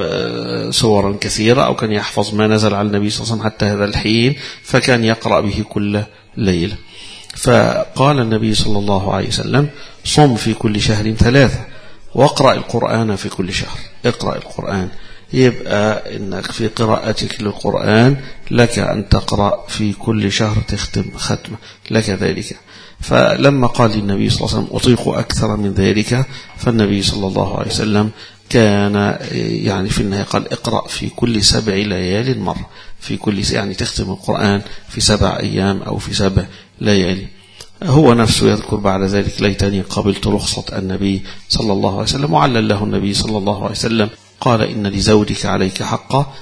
سورا كثيرة، أو كان يحفظ ما نزل على النبي صلى الله عليه وسلم حتى هذا الحين، فكان يقرأ به كل ليلة. فقال النبي صلى الله عليه وسلم صم في كل شهر 3 واقرأ القرآن في كل شهر. اقرأ القرآن، يبقى إنك في قراءتك للقرآن لك أن تقرأ في كل شهر تختم ختمة لك ذلك. فلما قال النبي صلى الله عليه وسلم أطيق أكثر من ذلك، فالنبي صلى الله عليه وسلم كان يعني في النهاية قال اقرأ في كل 7 ليال مرة، في كل يعني تختم القرآن في 7 أيام أو في 7 ليالي. هو نفسه يذكر بعد ذلك ليتني قبلت رخصة النبي صلى الله عليه وسلم، وعلل له النبي صلى الله عليه وسلم قال إن لزوجك عليك حقا،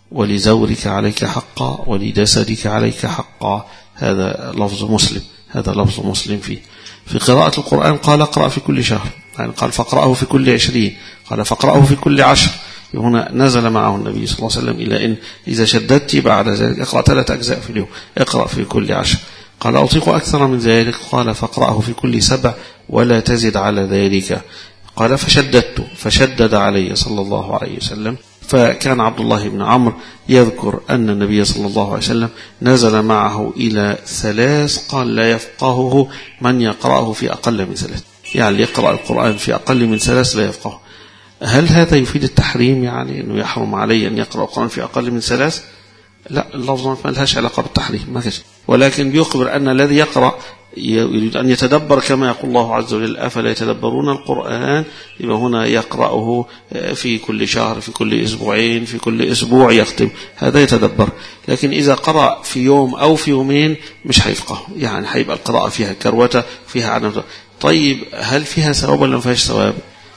ولزورك عليك حقا، ولجسدك عليك حقا. هذا لفظ مسلم، هذا لفظ مسلم فيه. في قراءة القرآن قال اقرأ في كل شهر، يعني قال فاقرأه في كل 20، قال فاقرأه في كل 10. هنا نزل معه النبي صلى الله عليه وسلم إلى إن إذا شددت بعد ذلك اقرأ 3 أجزاء في اليوم، اقرأ في كل 10. قال أطيق أكثر من ذلك، قال فاقرأه في كل 7 ولا تزد على ذلك. قال فشددت، فشدد عليه صلى الله عليه وسلم. فكان عبد الله بن عمرو يذكر أن النبي صلى الله عليه وسلم نزل معه إلى 3 قال لا يفقهه من يقرأه في أقل من 3، يعني يقرأ القرآن في أقل من 3 لا يفقهه. هل هذا يفيد التحريم، يعني أنه يحرم عليه أن يقرأ القرآن في أقل من 3؟ لا، اللفظ ما لهاش علاقة بالتحريم، ما كش. ولكن بيخبر أن الذي يقرأ يريد أن يتدبر كما يقول الله عز وجل أفلا يتدبرون القرآن. يبقى هنا يقرأه في كل شهر، في كل أسبوعين، في كل أسبوع يختم، هذا يتدبر. لكن إذا قرأ في يوم أو في يومين مش هيفقه، يعني هيبقى القراءة فيها كروته، فيها عدم. طيب هل فيها ثواب ولا ما فيهاش ثواب؟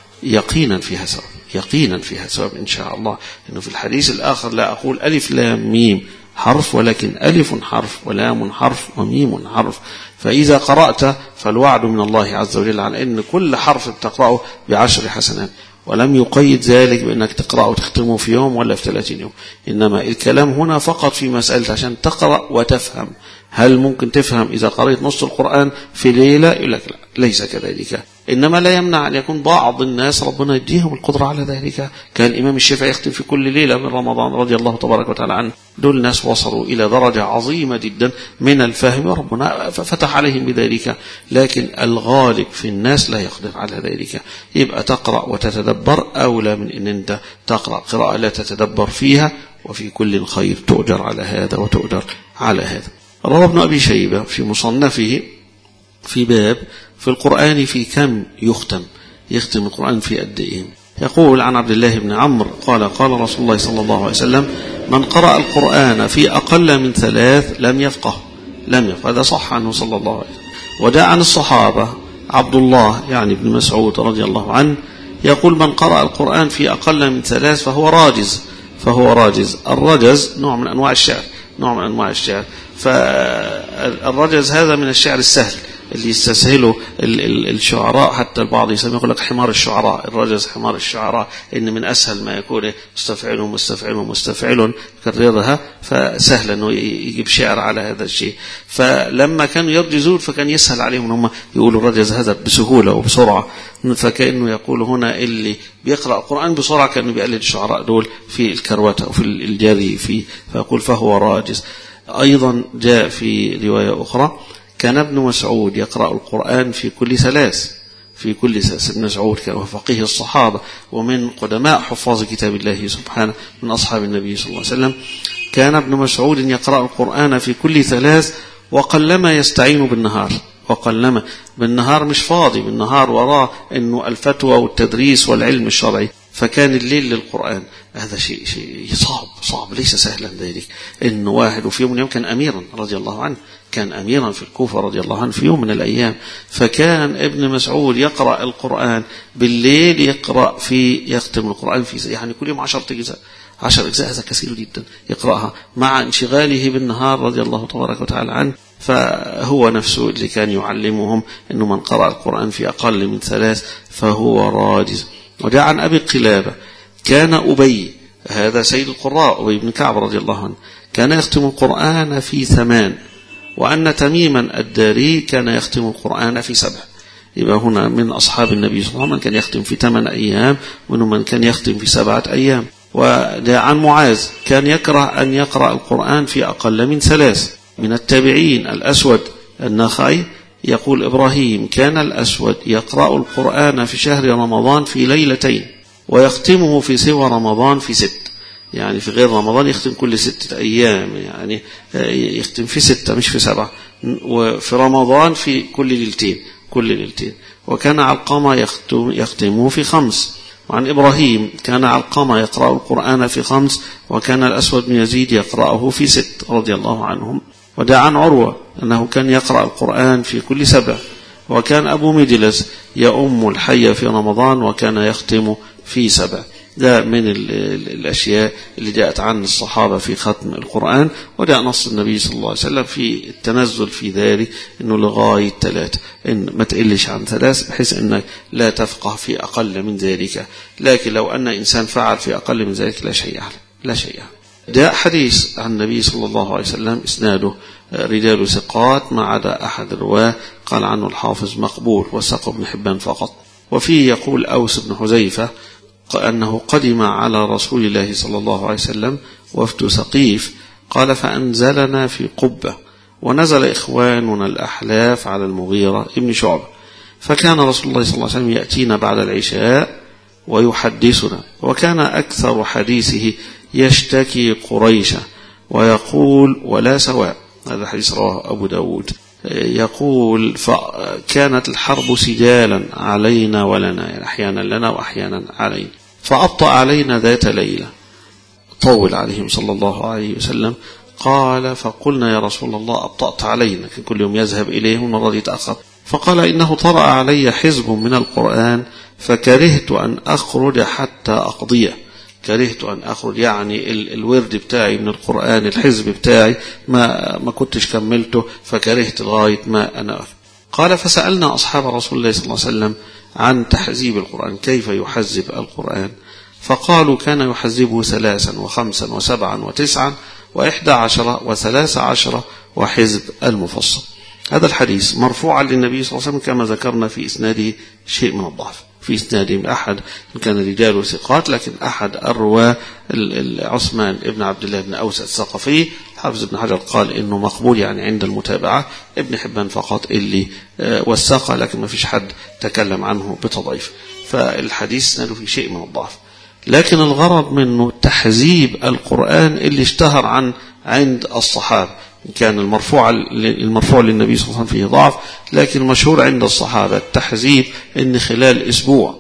يقينا فيها ثواب، يقينا فيها ثواب إن شاء الله. إنه في الحديث الآخر لا أقول ألف لام ميم حرف، ولكن ألف حرف ولام حرف وميم حرف. فإذا قرأت فالوعد من الله عز وجل على أن كل حرف تقرأه ب10 حسنات، ولم يقيد ذلك بأنك تقرأه وتختمه في يوم ولا في 30 يوم. إنما الكلام هنا فقط في مسألة عشان تقرأ وتفهم. هل ممكن تفهم إذا قرأت نص القرآن في ليلة؟ يقول لك لا، ليس كذلك. إنما لا يمنع أن يكون بعض الناس ربنا يديهم القدرة على ذلك. كان الإمام الشافعي يختم في كل ليلة من رمضان رضي الله تبارك وتعالى عنه. دول الناس وصلوا إلى درجة عظيمة جدا من الفهم، وربنا فتح عليهم بذلك. لكن الغالب في الناس لا يقدر على ذلك. يبقى تقرأ وتتدبر أولى من أن أنت تقرأ قراءة لا تتدبر فيها، وفي كل خير تؤجر على هذا وتؤجر على هذا. روى ابن أبي شيبة في مصنفه في باب في القرآن في كم يختم القرآن في قد إيه. يقول عن عبد الله بن عمرو قال قال رسول الله صلى الله عليه وسلم: من قرأ القرآن في أقل من 3 لم يفقه. هذا صح عنه صلى الله عليه وسلم. وجاء عن الصحابة عبد الله يعني ابن مسعود رضي الله عنه يقول: من قرأ القرآن في أقل من 3 فهو راجز. الرجز نوع من أنواع الشعر. فالرجز هذا من الشعر السهل اللي يستسهله الشعراء، حتى البعض يقول لك حمار الشعراء. الرجز حمار الشعراء، إن من أسهل ما يكون مستفعل كررها، فسهل أنه يجيب شعر على هذا الشيء. فلما كانوا يرجزون فكان يسهل عليهم أن هم يقولوا الرجز هذا بسهولة وبسرعة. فكأنه يقول هنا اللي بيقرأ القرآن بسرعة كأنه بيقلد الشعراء دول في الكروته أو في الجري فيه، فيقول فهو راجز. أيضا جاء في رواية أخرى: كان ابن مسعود يقرأ القرآن في كل 3. ابن مسعود كان فقيه الصحابة ومن قدماء حفاظ كتاب الله سبحانه من أصحاب النبي صلى الله عليه وسلم. كان ابن مسعود يقرأ القرآن في كل 3 وقلما يستعين بالنهار مش فاضي، بالنهار وراه إنه الفتوى والتدريس والعلم الشرعي، فكان الليل للقرآن. هذا شيء صعب ليس سهلا ذلك. إنه واحد وفي يوم من الأيام كان أميرا رضي الله عنه، كان أميرا في الكوفة رضي الله عنه في يوم من الأيام، فكان ابن مسعود يقرأ القرآن بالليل، يختم القرآن في يعني كل يوم 10 أجزاء. هذا كثير جدا يقرأها مع انشغاله بالنهار رضي الله تبارك وتعالى عنه. فهو نفسه اللي كان يعلمهم أنه من قرأ القرآن في أقل من 3 فهو راجز. وجاء عن أبي قلابة كان أبي، هذا سيد القراء أبي بن كعب رضي الله عنه، كان يختم القرآن في 8، وأن تميما الداري كان يختم القرآن في 7. يبقى هنا من أصحاب النبي صلى الله عليه وسلم من كان يختم في 8 أيام، ومن من كان يختم في 7 أيام. وجاء عن معاذ كان يكره أن يقرأ القرآن في أقل من 3. من التابعين الأسود النخعي يقول: إبراهيم كان الأسود يقرأ القرآن في شهر رمضان في 2 ليلة، ويختمه في سوى رمضان في 6. يعني في غير رمضان يختم كل 6 أيام، يعني يختم في 6 مش في 7. وفي رمضان في كل ليلتين. وكان علقمة يختمه في 5. وعن إبراهيم كان علقمة يقرأ القرآن في 5، وكان الأسود بن يزيد يقرأه في 6 رضي الله عنهم. ودعا عن عروة أنه كان يقرأ القرآن في كل 7. وكان أبو مجلس يؤم الحي في رمضان وكان يختم في 7. ده من الأشياء اللي جاءت عن الصحابة في ختم القرآن. وجاء نص النبي صلى الله عليه وسلم في التنزل في ذلك إنه لغاية 3، إن ما تقلش عن 3 بحيث إنك لا تفقه في أقل من ذلك. لكن لو أن إنسان فعل في أقل من ذلك لا شيء. جاء حديث عن النبي صلى الله عليه وسلم إسناده رجال ثقات ما عدا أحد الرواه قال عنه الحافظ مقبول وثقه ابن حبان فقط. وفيه يقول أوس بن حذيفة أنه قدم على رسول الله صلى الله عليه وسلم وفد ثقيف، قال: فأنزلنا في قبة، ونزل إخواننا الأحلاف على المغيرة ابن شعبة، فكان رسول الله صلى الله عليه وسلم يأتينا بعد العشاء ويحدثنا، وكان أكثر حديثه يشتكي قريشا ويقول: ولا سواء. هذا حديث رواه أبو داود. يقول: فكانت الحرب سجالا علينا ولنا، يعني أحيانا لنا وأحيانا علينا، فأبطأ علينا ذات ليلة، طول عليهم صلى الله عليه وسلم. قال: فقلنا يا رسول الله أبطأت علينا، كان كل يوم يذهب إليهم مرة يتأخر. فقال: إنه طرأ علي حزب من القرآن فكرهت أن أخرج حتى أقضيه. كرهت أن أخرج يعني الورد بتاعي من القرآن، الحزب بتاعي ما كنتش كملته، فكرهت لغاية ما أنا. قال: فسألنا أصحاب رسول الله صلى الله عليه وسلم عن تحزيب القرآن، كيف يحزب القرآن؟ فقالوا: كان يحزبه 3 و5 و7 و9 و11 و13 وحزب المفصل. هذا الحديث مرفوعا للنبي صلى الله عليه وسلم كما ذكرنا في إسناده شيء من الضعف، في إسناده من أحد كان رجال ثقات، لكن أحد الرواة عثمان ابن عبد الله بن أوس الثقفي، حافظ ابن حجر قال إنه مقبول يعني عند المتابعة، ابن حبان فقط اللي وثقه، لكن ما فيش حد تكلم عنه بتضعيف، فالحديث نالوا في شيء من الضعف. لكن الغرض منه تحزيب القرآن اللي اشتهر عند الصحابة، كان المرفوع للنبي صلى الله عليه وسلم فيه ضعف، لكن مشهور عند الصحابة التحذيب ان خلال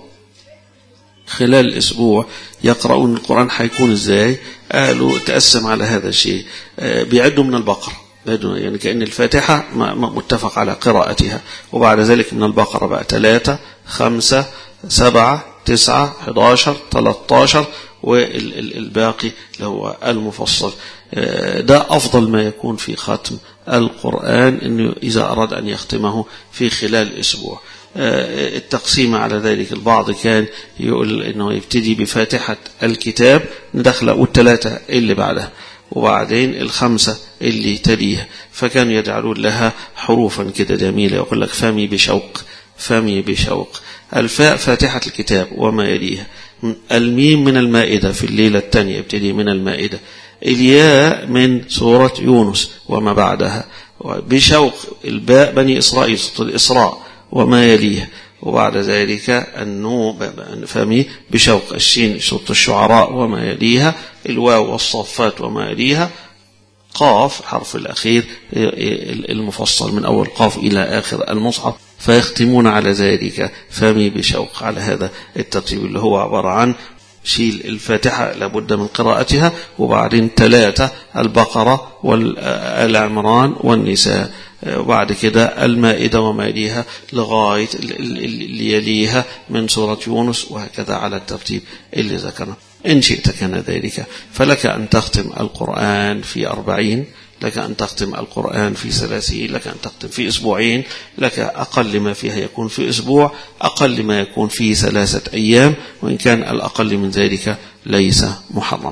اسبوع يقرؤون القرآن. حيكون ازاي؟ قالوا تقسم على هذا الشيء، بيعدوا من البقرة، يعني كأن الفاتحة متفق على قراءتها، وبعد ذلك من البقرة بقى 3 5 7 9 11 13 والباقي اللي هو المفصل. ده أفضل ما يكون في ختم القرآن، إنه إذا أراد أن يختمه في خلال أسبوع. التقسيم على ذلك، البعض كان يقول إنه يبتدي بفاتحة الكتاب ندخل والثلاثة اللي بعدها وبعدين الخمسة اللي تليها، فكانوا يجعلون لها حروفا كده جميلة، يقول لك فمي بشوق، فمي بشوق. الفاء فاتحة الكتاب وما يليها، الميم من المائدة في الليلة الثانية يبتدي من المائدة، الياء من سورة يونس وما بعدها، بشوق الباء بني إسرائيل سورة الإسراء وما يليها، وبعد ذلك النون فمي بشوق الشين سورة الشعراء وما يليها، الواو والصفات وما يليها، قاف حرف الأخير المفصل من أول قاف إلى آخر المصحف، فيختمون على ذلك فمي بشوق على هذا الترتيب اللي هو عبارة عن شيل الفاتحة لابد من قراءتها، وبعدين 3 البقرة والآل عمران والنساء، وبعد كده المائدة وما يليها لغاية اللي يليها من سورة يونس، وهكذا على الترتيب اللي ذكرنا. إن شئت كان ذلك، فلك أن تختم القرآن في 40، لك أن تختم القرآن في 30، لك أن تختم في أسبوعين، لك أقل ما فيها يكون في أسبوع، أقل ما يكون في 3 أيام، وإن كان الأقل من ذلك ليس محرم.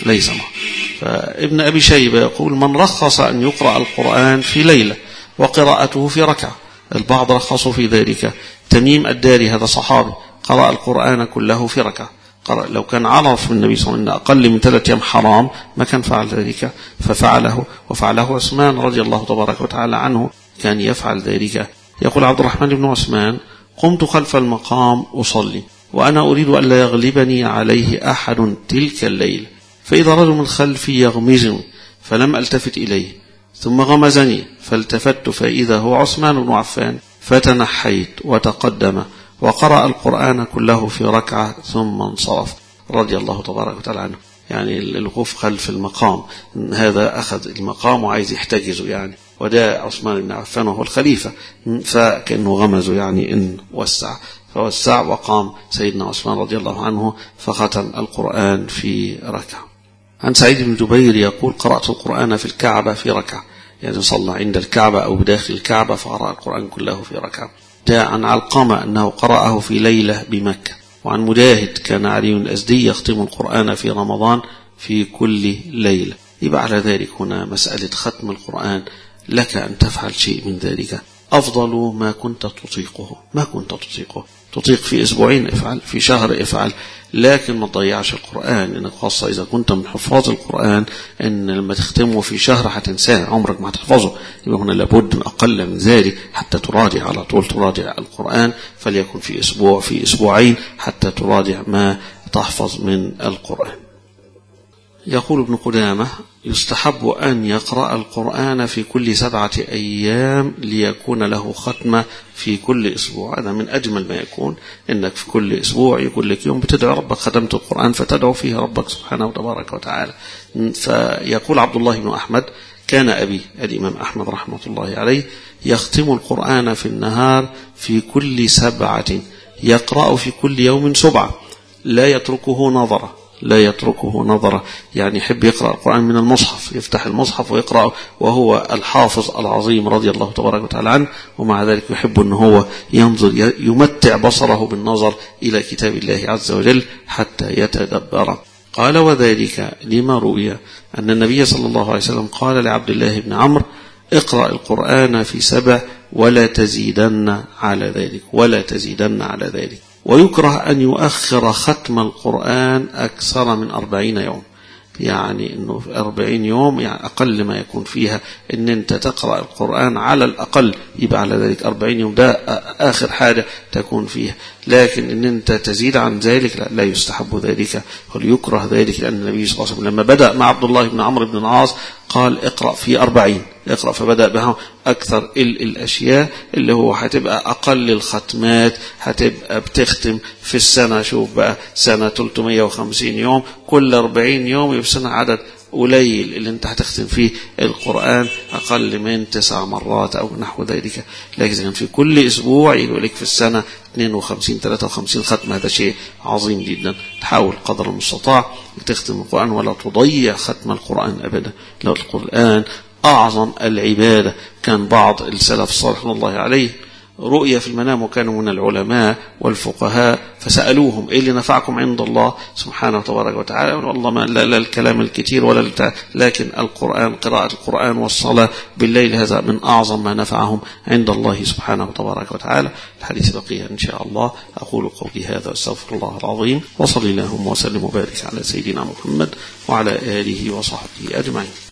فابن أبي شيبة يقول من رخص أن يقرأ القرآن في ليلة وقراءته في ركعة، البعض رخصوا في ذلك. تميم الداري هذا صحابي قرأ القرآن كله في ركعة، لو كان عرف من النبي صلى الله عليه وسلم أن أقل من 3 أيام حرام ما كان فعل ذلك، ففعله، وفعله عثمان رضي الله تبارك وتعالى عنه كان يفعل ذلك. يقول عبد الرحمن بن عثمان قمت خلف المقام أصلي وأنا أريد أن لا يغلبني عليه أحد تلك الليل، فإذا رجل من خلفي يغمزني فلم ألتفت إليه، ثم غمزني فالتفت فإذا هو عثمان بن عفان، فتنحيت وتقدم وقرأ القرآن كله في ركعة ثم انصرف رضي الله تبارك وتعالى عنه. يعني الوقوف خلف المقام، هذا أخذ المقام وعايز يحتجزه يعني، وده عثمان بن عفان وهو الخليفة، فكأنه غمزه يعني إن فوسع وقام سيدنا عثمان رضي الله عنه فختم القرآن في ركعة. عن سعيد بن جبير يقول قرأت القرآن في الكعبة في ركعة، يعني صلى عند الكعبة أو بداخل الكعبة فقرأ القرآن كله في ركعة. جاء عن علقمة أنه قرأه في ليلة بمكة. وعن مجاهد كان علي الأزدي يختم القرآن في رمضان في كل ليلة. يبقى على ذلك هنا مسألة ختم القرآن، لك أن تفعل شيء من ذلك، أفضل ما كنت تطيقه، تطيق في أسبوعين افعل، في شهر افعل، لكن ما تضيعش القرآن، إنك خاصة إذا كنت من حفاظ القرآن إن لما تختمه في شهر هتنساه، عمرك ما هتحفظه. يبقى هنا لابد من أقل من ذلك حتى تراجع على طول، تراجع القرآن، فليكن في أسبوع في أسبوعين حتى تراجع ما تحفظ من القرآن. يقول ابن قدامة يستحب أن يقرأ القرآن في كل 7 أيام ليكون له ختمة في كل أسبوع. هذا من أجمل ما يكون، إنك في كل أسبوع يقول لك يوم بتدعو ربك ختمت القرآن، فتدعو فيه ربك سبحانه وتبارك وتعالى. فيقول عبد الله بن أحمد كان أبي الإمام أحمد رحمة الله عليه يختم القرآن في النهار في كل 7، يقرأ في كل يوم 7، لا يتركه نظرة، يعني يحب يقرأ القرآن من المصحف، يفتح المصحف ويقرأ وهو الحافظ العظيم رضي الله تبارك وتعالى عنه، ومع ذلك يحب أنه هو ينظر، يمتع بصره بالنظر إلى كتاب الله عز وجل حتى يتدبر. قال وذلك لما روي أن النبي صلى الله عليه وسلم قال لعبد الله بن عمرو اقرأ القرآن في 7 ولا تزيدن على ذلك. ويكره أن يؤخر ختم القرآن أكثر من 40 يوم، يعني أنه في 40 يوم يعني أقل ما يكون فيها أن أنت تقرأ القرآن على الأقل، يبقى على ذلك 40 يوم ده آخر حاجة تكون فيها، لكن أن أنت تزيد عن ذلك لا يستحب ذلك، وليكره ذلك، لأن النبي صلى الله عليه وسلم لما بدأ مع عبد الله بن عمرو بن العاص قال اقرأ في 40. اقرأ، فبدأ بها أكثر الأشياء اللي هو هتبقى أقل الختمات، هتبقى بتختم في السنة. شوف بقى، سنة 350 يوم، كل 40 يوم يبقى سنة عدد قليل اللي انت هتختم فيه القرآن، أقل من 9 مرات أو نحو ذلك. لكن في كل أسبوع يقول لك في السنة 52-53 ختمة. هذا شيء عظيم جدا. تحاول قدر المستطاع تختم القرآن ولا تضيع ختم القرآن أبدا. لو القرآن أعظم العبادة. كان بعض السلف الصالح الله عليه رؤية في المنام، وكانوا من العلماء والفقهاء، فسألوهم إيه اللي نفعكم عند الله سبحانه وتبارك وتعالى؟ والله ما لا الكلام الكثير ولا لكن القرآن، قراءة القرآن والصلاة بالليل، هذا من أعظم ما نفعهم عند الله سبحانه وتبارك وتعالى. الحديث بقية إن شاء الله. أقول قولي هذا واستغفر الله العظيم، وصلي اللهم وسلم وبارك على سيدنا محمد وعلى آله وصحبه أجمعين.